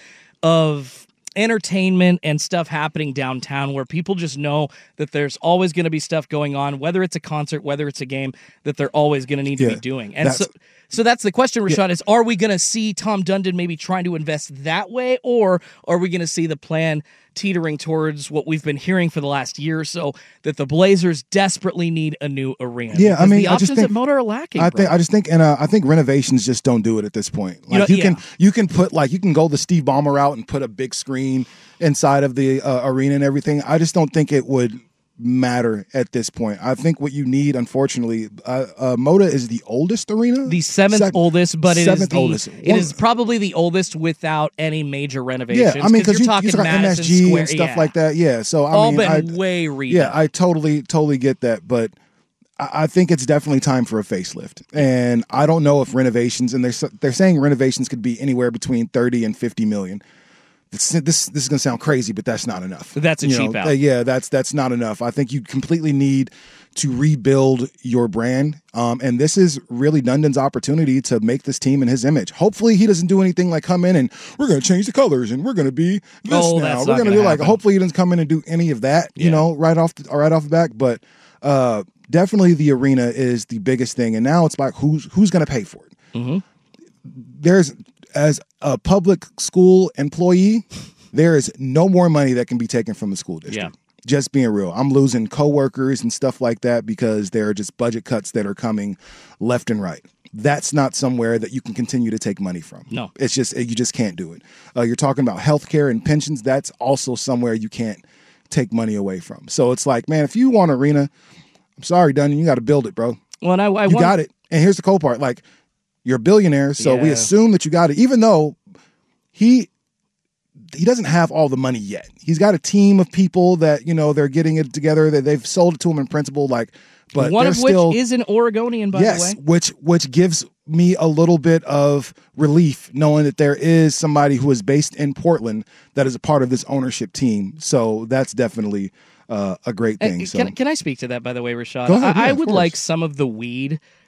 of entertainment and stuff happening downtown where people just know that there's always going to be stuff going on, whether it's a concert, whether it's a game, that they're always going to need yeah, to be doing. And so so that's the question, Rashad, yeah. is are we going to see Tom Dundon maybe trying to invest that way, or are we going to see the plan teetering towards what we've been hearing for the last year or so, that the Blazers desperately need a new arena? Yeah, because I mean, the I options just think, at Moda are lacking. I bro. think I just think and uh, I think renovations just don't do it at this point. Like you, know, you yeah. can you can put like you can go the Steve Ballmer route and put a big screen inside of the uh, arena and everything. I just don't think it would matter at this point. I think what you need, unfortunately, uh, uh, Moda is the oldest arena, the seventh Sec- oldest, but it seventh is the, oldest. It is probably the oldest without any major renovations. Yeah, I mean, because you're you, talking you're talking M S G Square, and stuff yeah. like that. Yeah, so I all mean, been I, way redone. Yeah, I totally, totally get that, but I, I think it's definitely time for a facelift. And I don't know if renovations, and they're they're saying renovations could be anywhere between thirty and fifty million. This, this this is going to sound crazy, but that's not enough. That's a you cheap know, out. Uh, yeah, that's that's not enough. I think you completely need to rebuild your brand, um, and this is really Dundon's opportunity to make this team in his image. Hopefully, he doesn't do anything like come in and we're going to change the colors and we're going to be this oh, now. That's We're going to do happen. like. Hopefully, he doesn't come in and do any of that. Yeah. You know, right off the, right off the back. But uh, definitely, the arena is the biggest thing, and now it's like who's who's going to pay for it. Mm-hmm. There's as a public school employee. There is no more money that can be taken from the school district. Yeah. Just being real. I'm losing coworkers and stuff like that because there are just budget cuts that are coming left and right. That's not somewhere that you can continue to take money from. No. It's just, you just can't do it. Uh, you're talking about healthcare and pensions. That's also somewhere you can't take money away from. So it's like, man, if you want an arena, I'm sorry, Dundon, you got to build it, bro. Well, and I, I you want- got it. And here's the cool part. Like, you're a billionaire, so yeah. we assume that you got it, even though he... he doesn't have all the money yet. He's got a team of people that, you know, they're getting it together, that they've sold it to him in principle, like, but one they're of still, which is an Oregonian, by yes, the way. which which gives me a little bit of relief knowing that there is somebody who is based in Portland that is a part of this ownership team. So that's definitely uh, a great thing. Uh, so can, can I speak to that, by the way, Rashad? Go ahead, I, yeah, I of would course. like some of the weed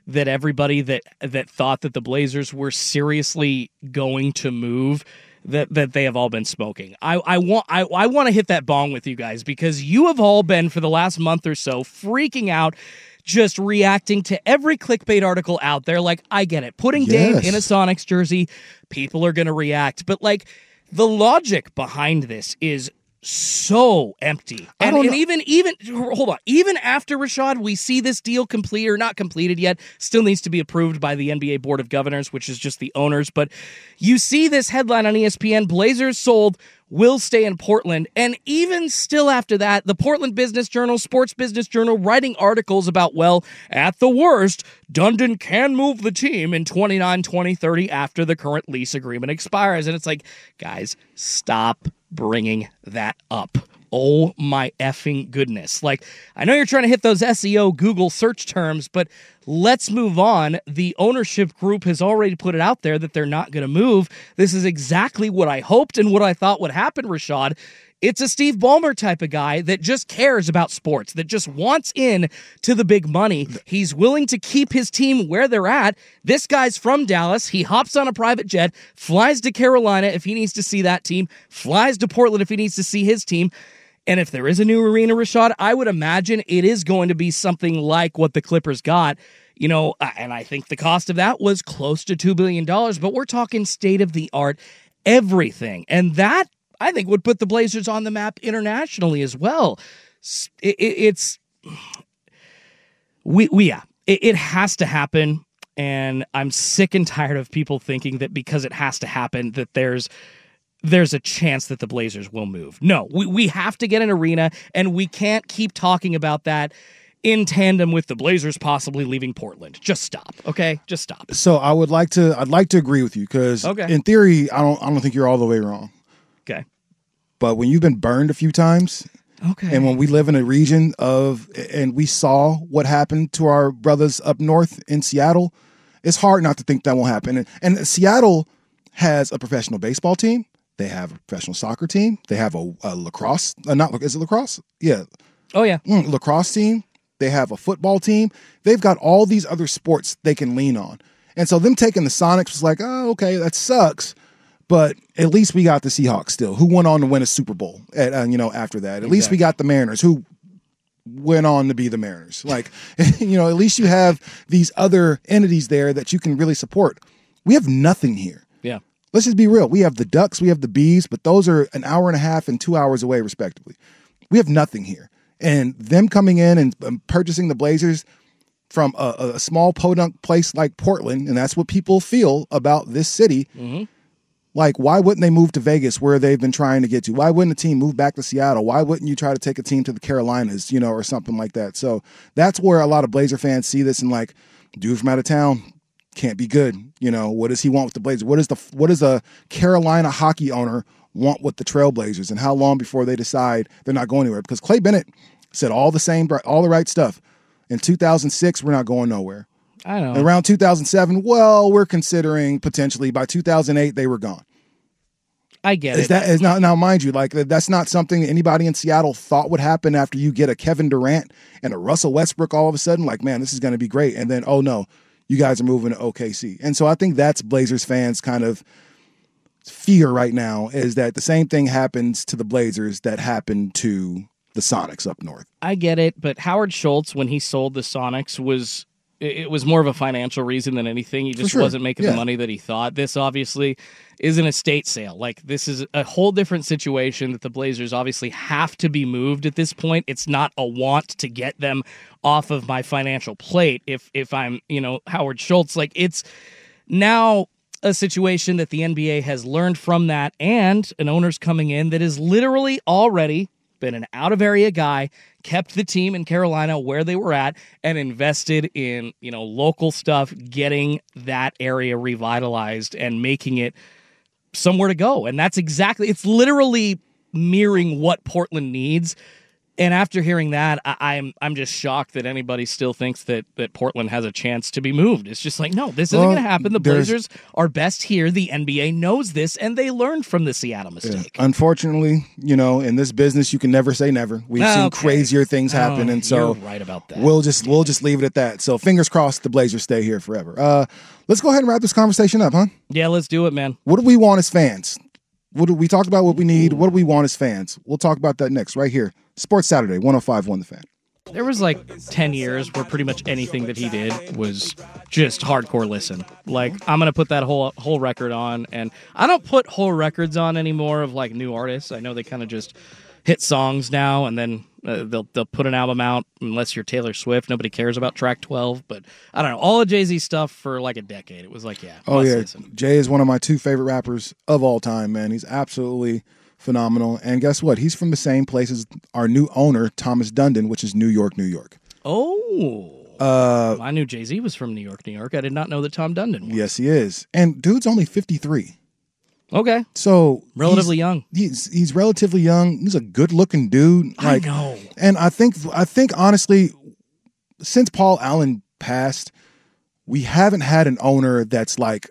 that everybody that that thought that the Blazers were seriously going to move, that that they have all been smoking. I, I want I, I want to hit that bong with you guys, because you have all been, for the last month or so, freaking out, just reacting to every clickbait article out there. Like, I get it. Putting Yes. Dame in a Sonics jersey, people are going to react. But, like, the logic behind this is so empty. I And, don't and know. even, even, hold on, even after, Rashad, we see this deal complete, or not completed yet, still needs to be approved by the N B A Board of Governors, which is just the owners. But you see this headline on E S P N, Blazers sold, will stay in Portland. And even still after that, the Portland Business Journal, Sports Business Journal, writing articles about, well, at the worst, Dundon can move the team in twenty-nine, twenty, thirty after the current lease agreement expires. And it's like, guys, stop bringing that up. Oh my effing goodness. Like, I know you're trying to hit those S E O Google search terms, but let's move on. The ownership group has already put it out there that they're not going to move. This is exactly what I hoped and what I thought would happen, Rashad. It's a Steve Ballmer type of guy that just cares about sports, that just wants in to the big money. He's willing to keep his team where they're at. This guy's from Dallas. He hops on a private jet, flies to Carolina if he needs to see that team, flies to Portland if he needs to see his team. And if there is a new arena, Rashad, I would imagine it is going to be something like what the Clippers got. You know, and I think the cost of that was close to two billion dollars, but we're talking state-of-the-art everything. And that, I think, would put the Blazers on the map internationally as well. It, it, it's, we, we yeah, it, it has to happen. And I'm sick and tired of people thinking that because it has to happen, that there's, there's a chance that the Blazers will move. No, we, we have to get an arena, and we can't keep talking about that in tandem with the Blazers possibly leaving Portland. Just stop, okay? Just stop. So I would like to, I'd like to agree with you, because Okay. in theory, I don't, I don't think you're all the way wrong. Okay. But when you've been burned a few times, Okay. and when we live in a region of, and we saw what happened to our brothers up north in Seattle, it's hard not to think that won't happen. And, and Seattle has a professional baseball team. They have a professional soccer team. They have a, a lacrosse, uh, not is it lacrosse? Yeah, Oh, yeah. mm, lacrosse team. They have a football team. They've got all these other sports they can lean on. And so them taking the Sonics was like, oh, okay, that sucks. But at least we got the Seahawks still, who went on to win a Super Bowl. At, uh, you know, after that, at least we got the Mariners, who went on to be the Mariners. Like, you know, at least you have these other entities there that you can really support. We have nothing here. Yeah. Let's just be real. We have the Ducks, we have the Bees, but those are an hour and a half and two hours away, respectively. We have nothing here. And them coming in and um, purchasing the Blazers from a, a small podunk place like Portland, and that's what people feel about this city. Mm-hmm. Like, why wouldn't they move to Vegas where they've been trying to get to? Why wouldn't a team move back to Seattle? Why wouldn't you try to take a team to the Carolinas, you know, or something like that? So that's where a lot of Blazer fans see this and like, dude from out of town can't be good. You know, what does he want with the Blazers? What is the what does a Carolina hockey owner want with the Trailblazers, and how long before they decide they're not going anywhere? Because Clay Bennett said all the same, all the right stuff. In two thousand six, we're not going nowhere. I know. Around two thousand seven, well, we're considering potentially. By two thousand eight, they were gone. I get Is it. that is now, now, mind you, like that's not something anybody in Seattle thought would happen after you get a Kevin Durant and a Russell Westbrook all of a sudden. Like, man, this is going to be great. And then, oh no, you guys are moving to O K C. And so I think that's Blazers fans' kind of fear right now, is that the same thing happens to the Blazers that happened to the Sonics up north. I get it, but Howard Schultz, when he sold the Sonics, was it was more of a financial reason than anything. He just sure. wasn't making Yeah. the money that he thought. This obviously is an estate sale. Like, this is a whole different situation that the Blazers obviously have to be moved at this point. It's not a want to get them off of my financial plate. If if I'm, you know, Howard Schultz, like, it's now a situation that the N B A has learned from that, and an owner's coming in that is literally already been an out-of-area guy, kept the team in Carolina where they were at, and invested in, you know, local stuff, getting that area revitalized and making it somewhere to go. And that's exactly, it's literally mirroring what Portland needs. And after hearing that, I, I'm I'm just shocked that anybody still thinks that, that Portland has a chance to be moved. It's just like, no, this isn't Well, going to happen. The there's- Blazers are best here. The N B A knows this, and they learned from the Seattle mistake. Yeah. Unfortunately, you know, in this business, you can never say never. We've Okay. seen crazier things happen, Oh, and so you're right about that. we'll just we'll just leave it at that. So fingers crossed, the Blazers stay here forever. Uh, let's go ahead and wrap this conversation up, huh? Yeah, let's do it, man. What do we want as fans? What do we talked about? What we need? What do we want as fans? We'll talk about that next, right here. Sports Saturday, one oh five point one The Fan. There was like ten years where pretty much anything that he did was just hardcore listen. Like, I'm going to put that whole whole record on, and I don't put whole records on anymore of like new artists. I know they kind of just hit songs now, and then uh, they'll they'll put an album out unless you're Taylor Swift. Nobody cares about track twelve, but I don't know. All of Jay-Z stuff for like a decade. It was like, yeah. Oh must yeah, listen. Jay is one of my two favorite rappers of all time, man. He's absolutely phenomenal. And guess what? He's from the same place as our new owner, Thomas Dundon, which is New York, New York. Oh. Uh, I knew Jay-Z was from New York, New York. I did not know that Tom Dundon was. yes, he is. And dude's only fifty-three. Okay. So Relatively he's- young. He's he's relatively young. He's a good looking dude. I Like, know. And I think I think honestly, since Paul Allen passed, we haven't had an owner that's like,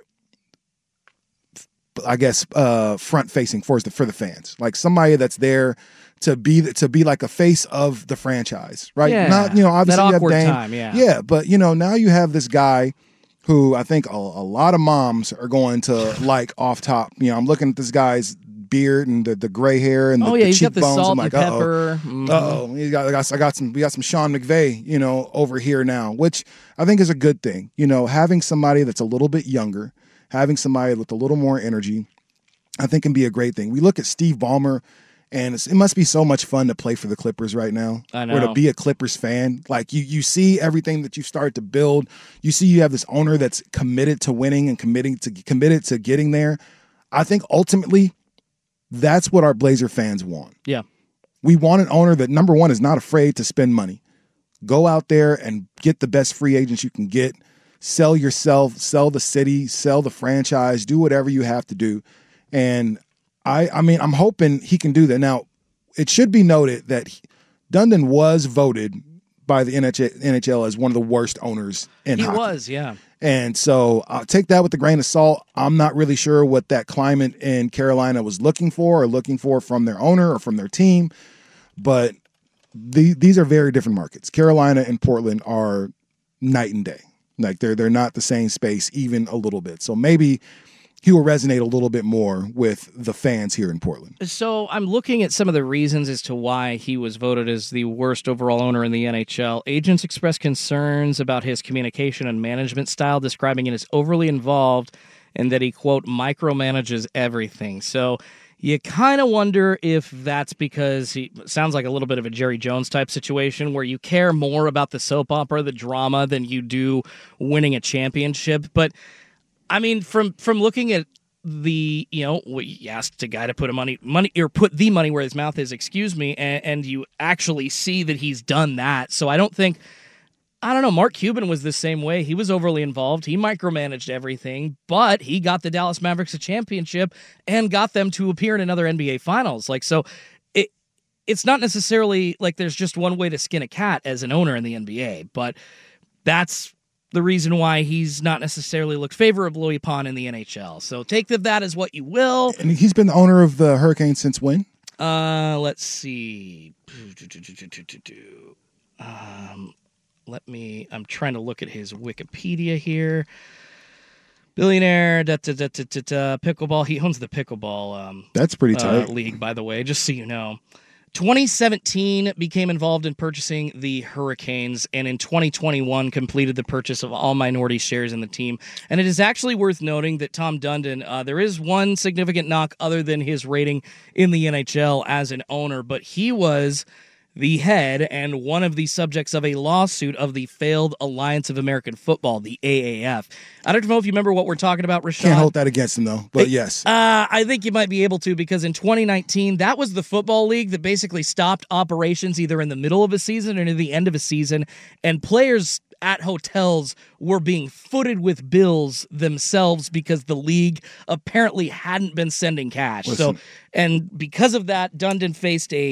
I guess, uh, front facing for the for the fans. Like somebody that's there to be to be like a face of the franchise, right? Yeah. Not you know obviously That you have awkward Dame. time, yeah. yeah, but you know now you have this guy who I think a, a lot of moms are going to like off top. You know, I'm looking at this guy's beard and the, the gray hair and the, Oh, yeah, the he's got the cheekbones. salt I'm like, and uh-oh. pepper. Mhm. Uh-oh. He's got, I got, I got some, we got some Sean McVay, you know, over here now, which I think is a good thing. You know, having somebody that's a little bit younger, having somebody with a little more energy, I think can be a great thing. We look at Steve Ballmer, and it's, it must be so much fun to play for the Clippers right now. I Or know. to be a Clippers fan. Like you, you see everything that you started to build. You see you have this owner that's committed to winning and committing to committed to getting there. I think ultimately that's what our Blazer fans want. Yeah. We want an owner that, number one, is not afraid to spend money. Go out there and get the best free agents you can get. Sell yourself, sell the city, sell the franchise, do whatever you have to do. And I, I mean, I'm hoping he can do that. Now, it should be noted that he, Dundon was voted by the N H L as one of the worst owners in He hockey. was, yeah. And so I'll take that with a grain of salt. I'm not really sure what that climate in Carolina was looking for or looking for from their owner or from their team. But the, these are very different markets. Carolina and Portland are night and day. Like they're they're not the same space even a little bit. So maybe he will resonate a little bit more with the fans here in Portland. So I'm looking at some of the reasons as to why he was voted as the worst overall owner in the N H L. Agents expressed concerns about his communication and management style, describing it as overly involved and that he, quote, micromanages everything. So you kind of wonder if that's because he sounds like a little bit of a Jerry Jones type situation where you care more about the soap opera, the drama, than you do winning a championship. But I mean, from from looking at the, you know, you asked a guy to put a money money or put the money where his mouth is, excuse me, and, and you actually see that he's done that. So I don't think, I don't know, Mark Cuban was the same way. He was overly involved. He micromanaged everything, but he got the Dallas Mavericks a championship and got them to appear in another N B A Finals. Like, so it it's not necessarily like there's just one way to skin a cat as an owner in the N B A, but that's the reason why he's not necessarily looked favorably upon in the N H L. So take that as what you will. And he's been the owner of the Hurricanes since when? Uh, let's see. Um, let me, I'm trying to look at his Wikipedia here. Billionaire, da, da, da, da, da, da, pickleball. He owns the pickleball um, That's pretty tight. uh, league, by the way, just so you know. twenty seventeen became involved in purchasing the Hurricanes, and in twenty twenty-one completed the purchase of all minority shares in the team. And it is actually worth noting that Tom Dundon, uh, there is one significant knock other than his rating in the N H L as an owner, but he was the head and one of the subjects of a lawsuit of the failed Alliance of American Football, the A A F. I don't know if you remember what we're talking about, Rashad. Can't hold that against him, though. But yes. Uh, I think you might be able to, because in twenty nineteen, that was the football league that basically stopped operations either in the middle of a season or near the end of a season, and players at hotels were being footed with bills themselves because the league apparently hadn't been sending cash. Listen. So, and because of that, Dundon faced a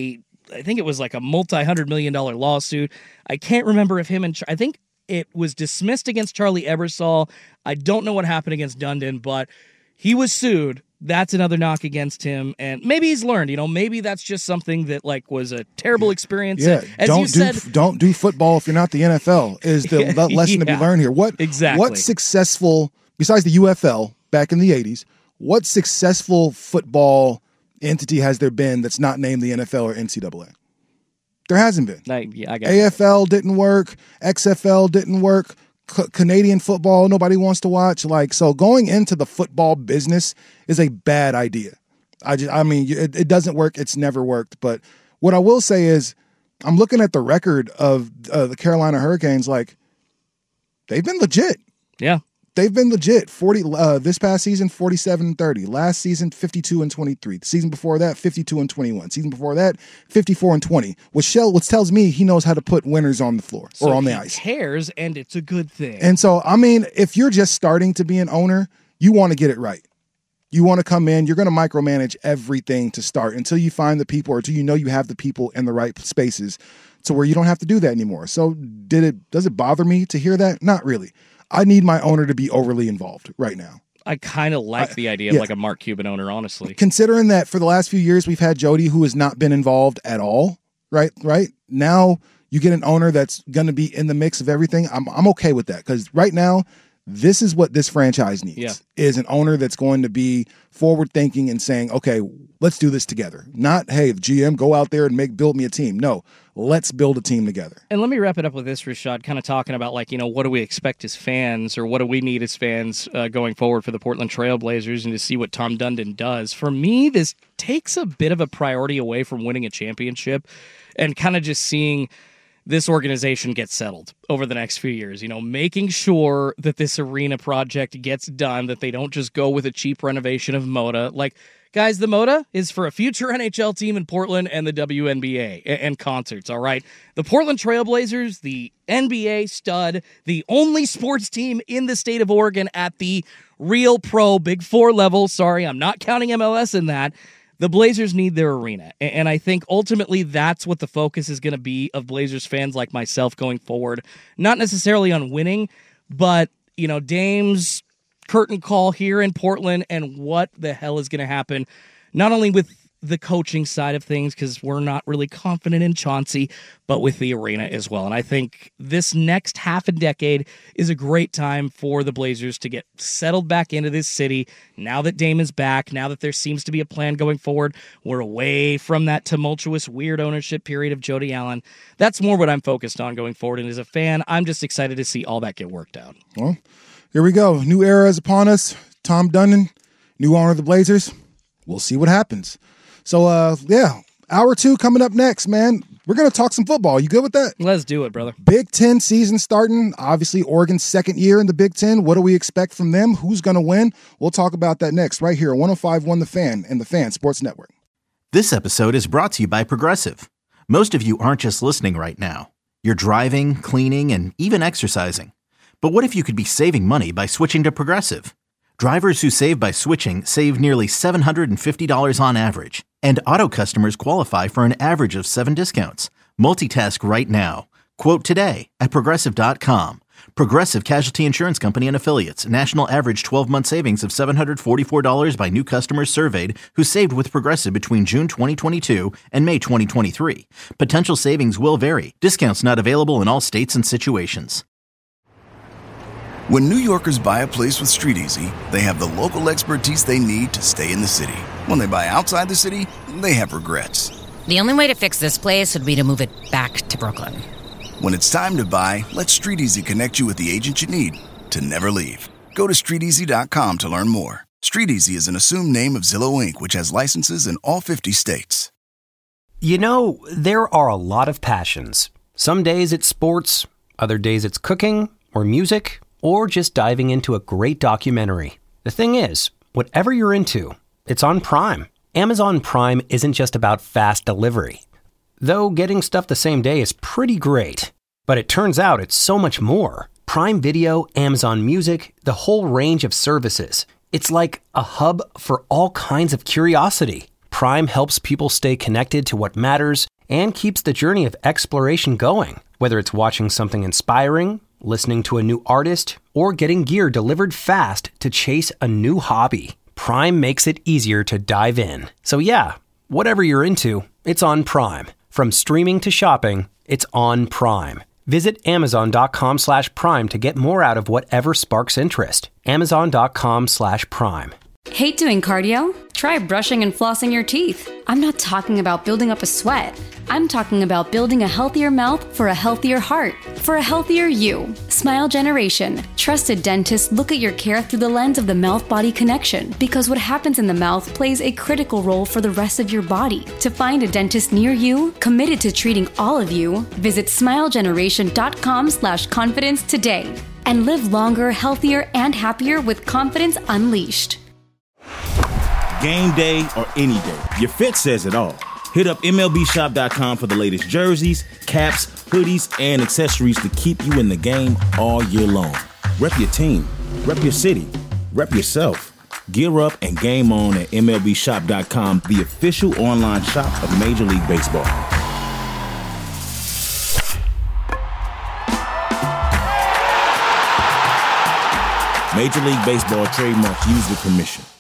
I think it was like a multi-hundred million dollar lawsuit. I can't remember if him and, I think it was dismissed against Charlie Ebersol. I don't know what happened against Dundon, but he was sued. That's another knock against him, and maybe he's learned. You know, maybe that's just something that like was a terrible experience. Yeah, As don't you do said, don't do football if you're not the N F L. Is the Yeah, lesson to be yeah, learned here? What exactly. What successful besides the U F L back in the eighties? What successful football entity has there been that's not named the N F L or N C double A? There hasn't been. I, yeah, I got A F L didn't work. X F L didn't work. C- Canadian football, nobody wants to watch. Like, so going into the football business is a bad idea. I just, I mean, it, it doesn't work. It's never worked. But what I will say is, I'm looking at the record of uh, the Carolina Hurricanes. Like, they've been legit. Yeah. They've been legit. forty uh, this past season, forty-seven and thirty. Last season, fifty-two and twenty-three. The season before that, fifty-two and twenty-one. Season before that, fifty-four and twenty. Which Shell, which tells me he knows how to put winners on the floor So or on the he ice. cares, and it's a good thing. And so, I mean, if you're just starting to be an owner, you want to get it right. You want to come in, you're going to micromanage everything to start until you find the people or until you know you have the people in the right spaces to where you don't have to do that anymore. So did it, does it bother me to hear that? Not really. I need my owner to be overly involved right now. I kind of like I, the idea of yeah. like a Mark Cuban owner, honestly. Considering that for the last few years, we've had Jody who has not been involved at all, right? Right now you get an owner that's going to be in the mix of everything. I'm, I'm okay with that because right now, this is what this franchise needs, yeah. is an owner that's going to be forward thinking and saying, okay, let's do this together. Not, hey, the G M, go out there and make build me a team. No, let's build a team together. And let me wrap it up with this, Rashad, kind of talking about like, you know, what do we expect as fans or what do we need as fans uh, going forward for the Portland Trail Blazers and to see what Tom Dundon does. For me, this takes a bit of a priority away from winning a championship and kind of just seeing this organization gets settled over the next few years, you know, making sure that this arena project gets done, that they don't just go with a cheap renovation of Moda. Like, guys, the Moda is for a future N H L team in Portland and the W N B A and, and concerts, all right? The Portland Trail Blazers, the N B A stud, the only sports team in the state of Oregon at the real pro Big Four level. Sorry, I'm not counting M L S in that. The Blazers need their arena, and I think ultimately that's what the focus is going to be of Blazers fans like myself going forward. Not necessarily on winning, but, you know, Dame's curtain call here in Portland and what the hell is going to happen, not only with the coaching side of things, because we're not really confident in Chauncey, but with the arena as well. And I think this next half a decade is a great time for the Blazers to get settled back into this city. Now that Dame is back, now that there seems to be a plan going forward, we're away from that tumultuous, weird ownership period of Jody Allen. That's more what I'm focused on going forward. And as a fan, I'm just excited to see all that get worked out. Well, here we go. New era is upon us. Tom Dundon, new owner of the Blazers. We'll see what happens. So, uh, yeah, hour two coming up next, man. We're going to talk some football. You good with that? Let's do it, brother. Big Ten season starting. Obviously, Oregon's second year in the Big Ten. What do we expect from them? Who's going to win? We'll talk about that next, right here, one oh five point one The Fan and The Fan Sports Network. This episode is brought to you by Progressive. Most of you aren't just listening right now. You're driving, cleaning, and even exercising. But what if you could be saving money by switching to Progressive? Drivers who save by switching save nearly seven hundred fifty dollars on average. And auto customers qualify for an average of seven discounts. Multitask right now. Quote today at Progressive dot com. Progressive Casualty Insurance Company and Affiliates. National average twelve-month savings of seven hundred forty-four dollars by new customers surveyed who saved with Progressive between June twenty twenty-two and May twenty twenty-three. Potential savings will vary. Discounts not available in all states and situations. When New Yorkers buy a place with StreetEasy, they have the local expertise they need to stay in the city. When they buy outside the city, they have regrets. The only way to fix this place would be to move it back to Brooklyn. When it's time to buy, let StreetEasy connect you with the agent you need to never leave. Go to street easy dot com to learn more. StreetEasy is an assumed name of Zillow Incorporated, which has licenses in all fifty states. You know, there are a lot of passions. Some days it's sports, other days it's cooking or music, or just diving into a great documentary. The thing is, whatever you're into, it's on Prime. Amazon Prime isn't just about fast delivery. Though getting stuff the same day is pretty great. But it turns out it's so much more. Prime Video, Amazon Music, the whole range of services. It's like a hub for all kinds of curiosity. Prime helps people stay connected to what matters and keeps the journey of exploration going. Whether it's watching something inspiring, listening to a new artist, or getting gear delivered fast to chase a new hobby, Prime makes it easier to dive in. So yeah, whatever you're into, it's on Prime. From streaming to shopping, it's on Prime. Visit amazon.com slash prime to get more out of whatever sparks interest. Amazon.com slash prime. Hate doing cardio? Try brushing and flossing your teeth. I'm not talking about building up a sweat. I'm talking about building a healthier mouth for a healthier heart, for a healthier you. Smile Generation. Trusted dentists look at your care through the lens of the mouth-body connection, because what happens in the mouth plays a critical role for the rest of your body. To find a dentist near you, committed to treating all of you, visit smilegeneration.com slash confidence today and live longer, healthier, and happier with confidence unleashed. Game day or any day, your fit says it all. Hit up M L B shop dot com for the latest jerseys, caps, hoodies, and accessories to keep you in the game all year long. Rep your team, rep your city, rep yourself. Gear up and game on at M L B shop dot com, the official online shop of Major League Baseball. Major League Baseball trademarks used with permission.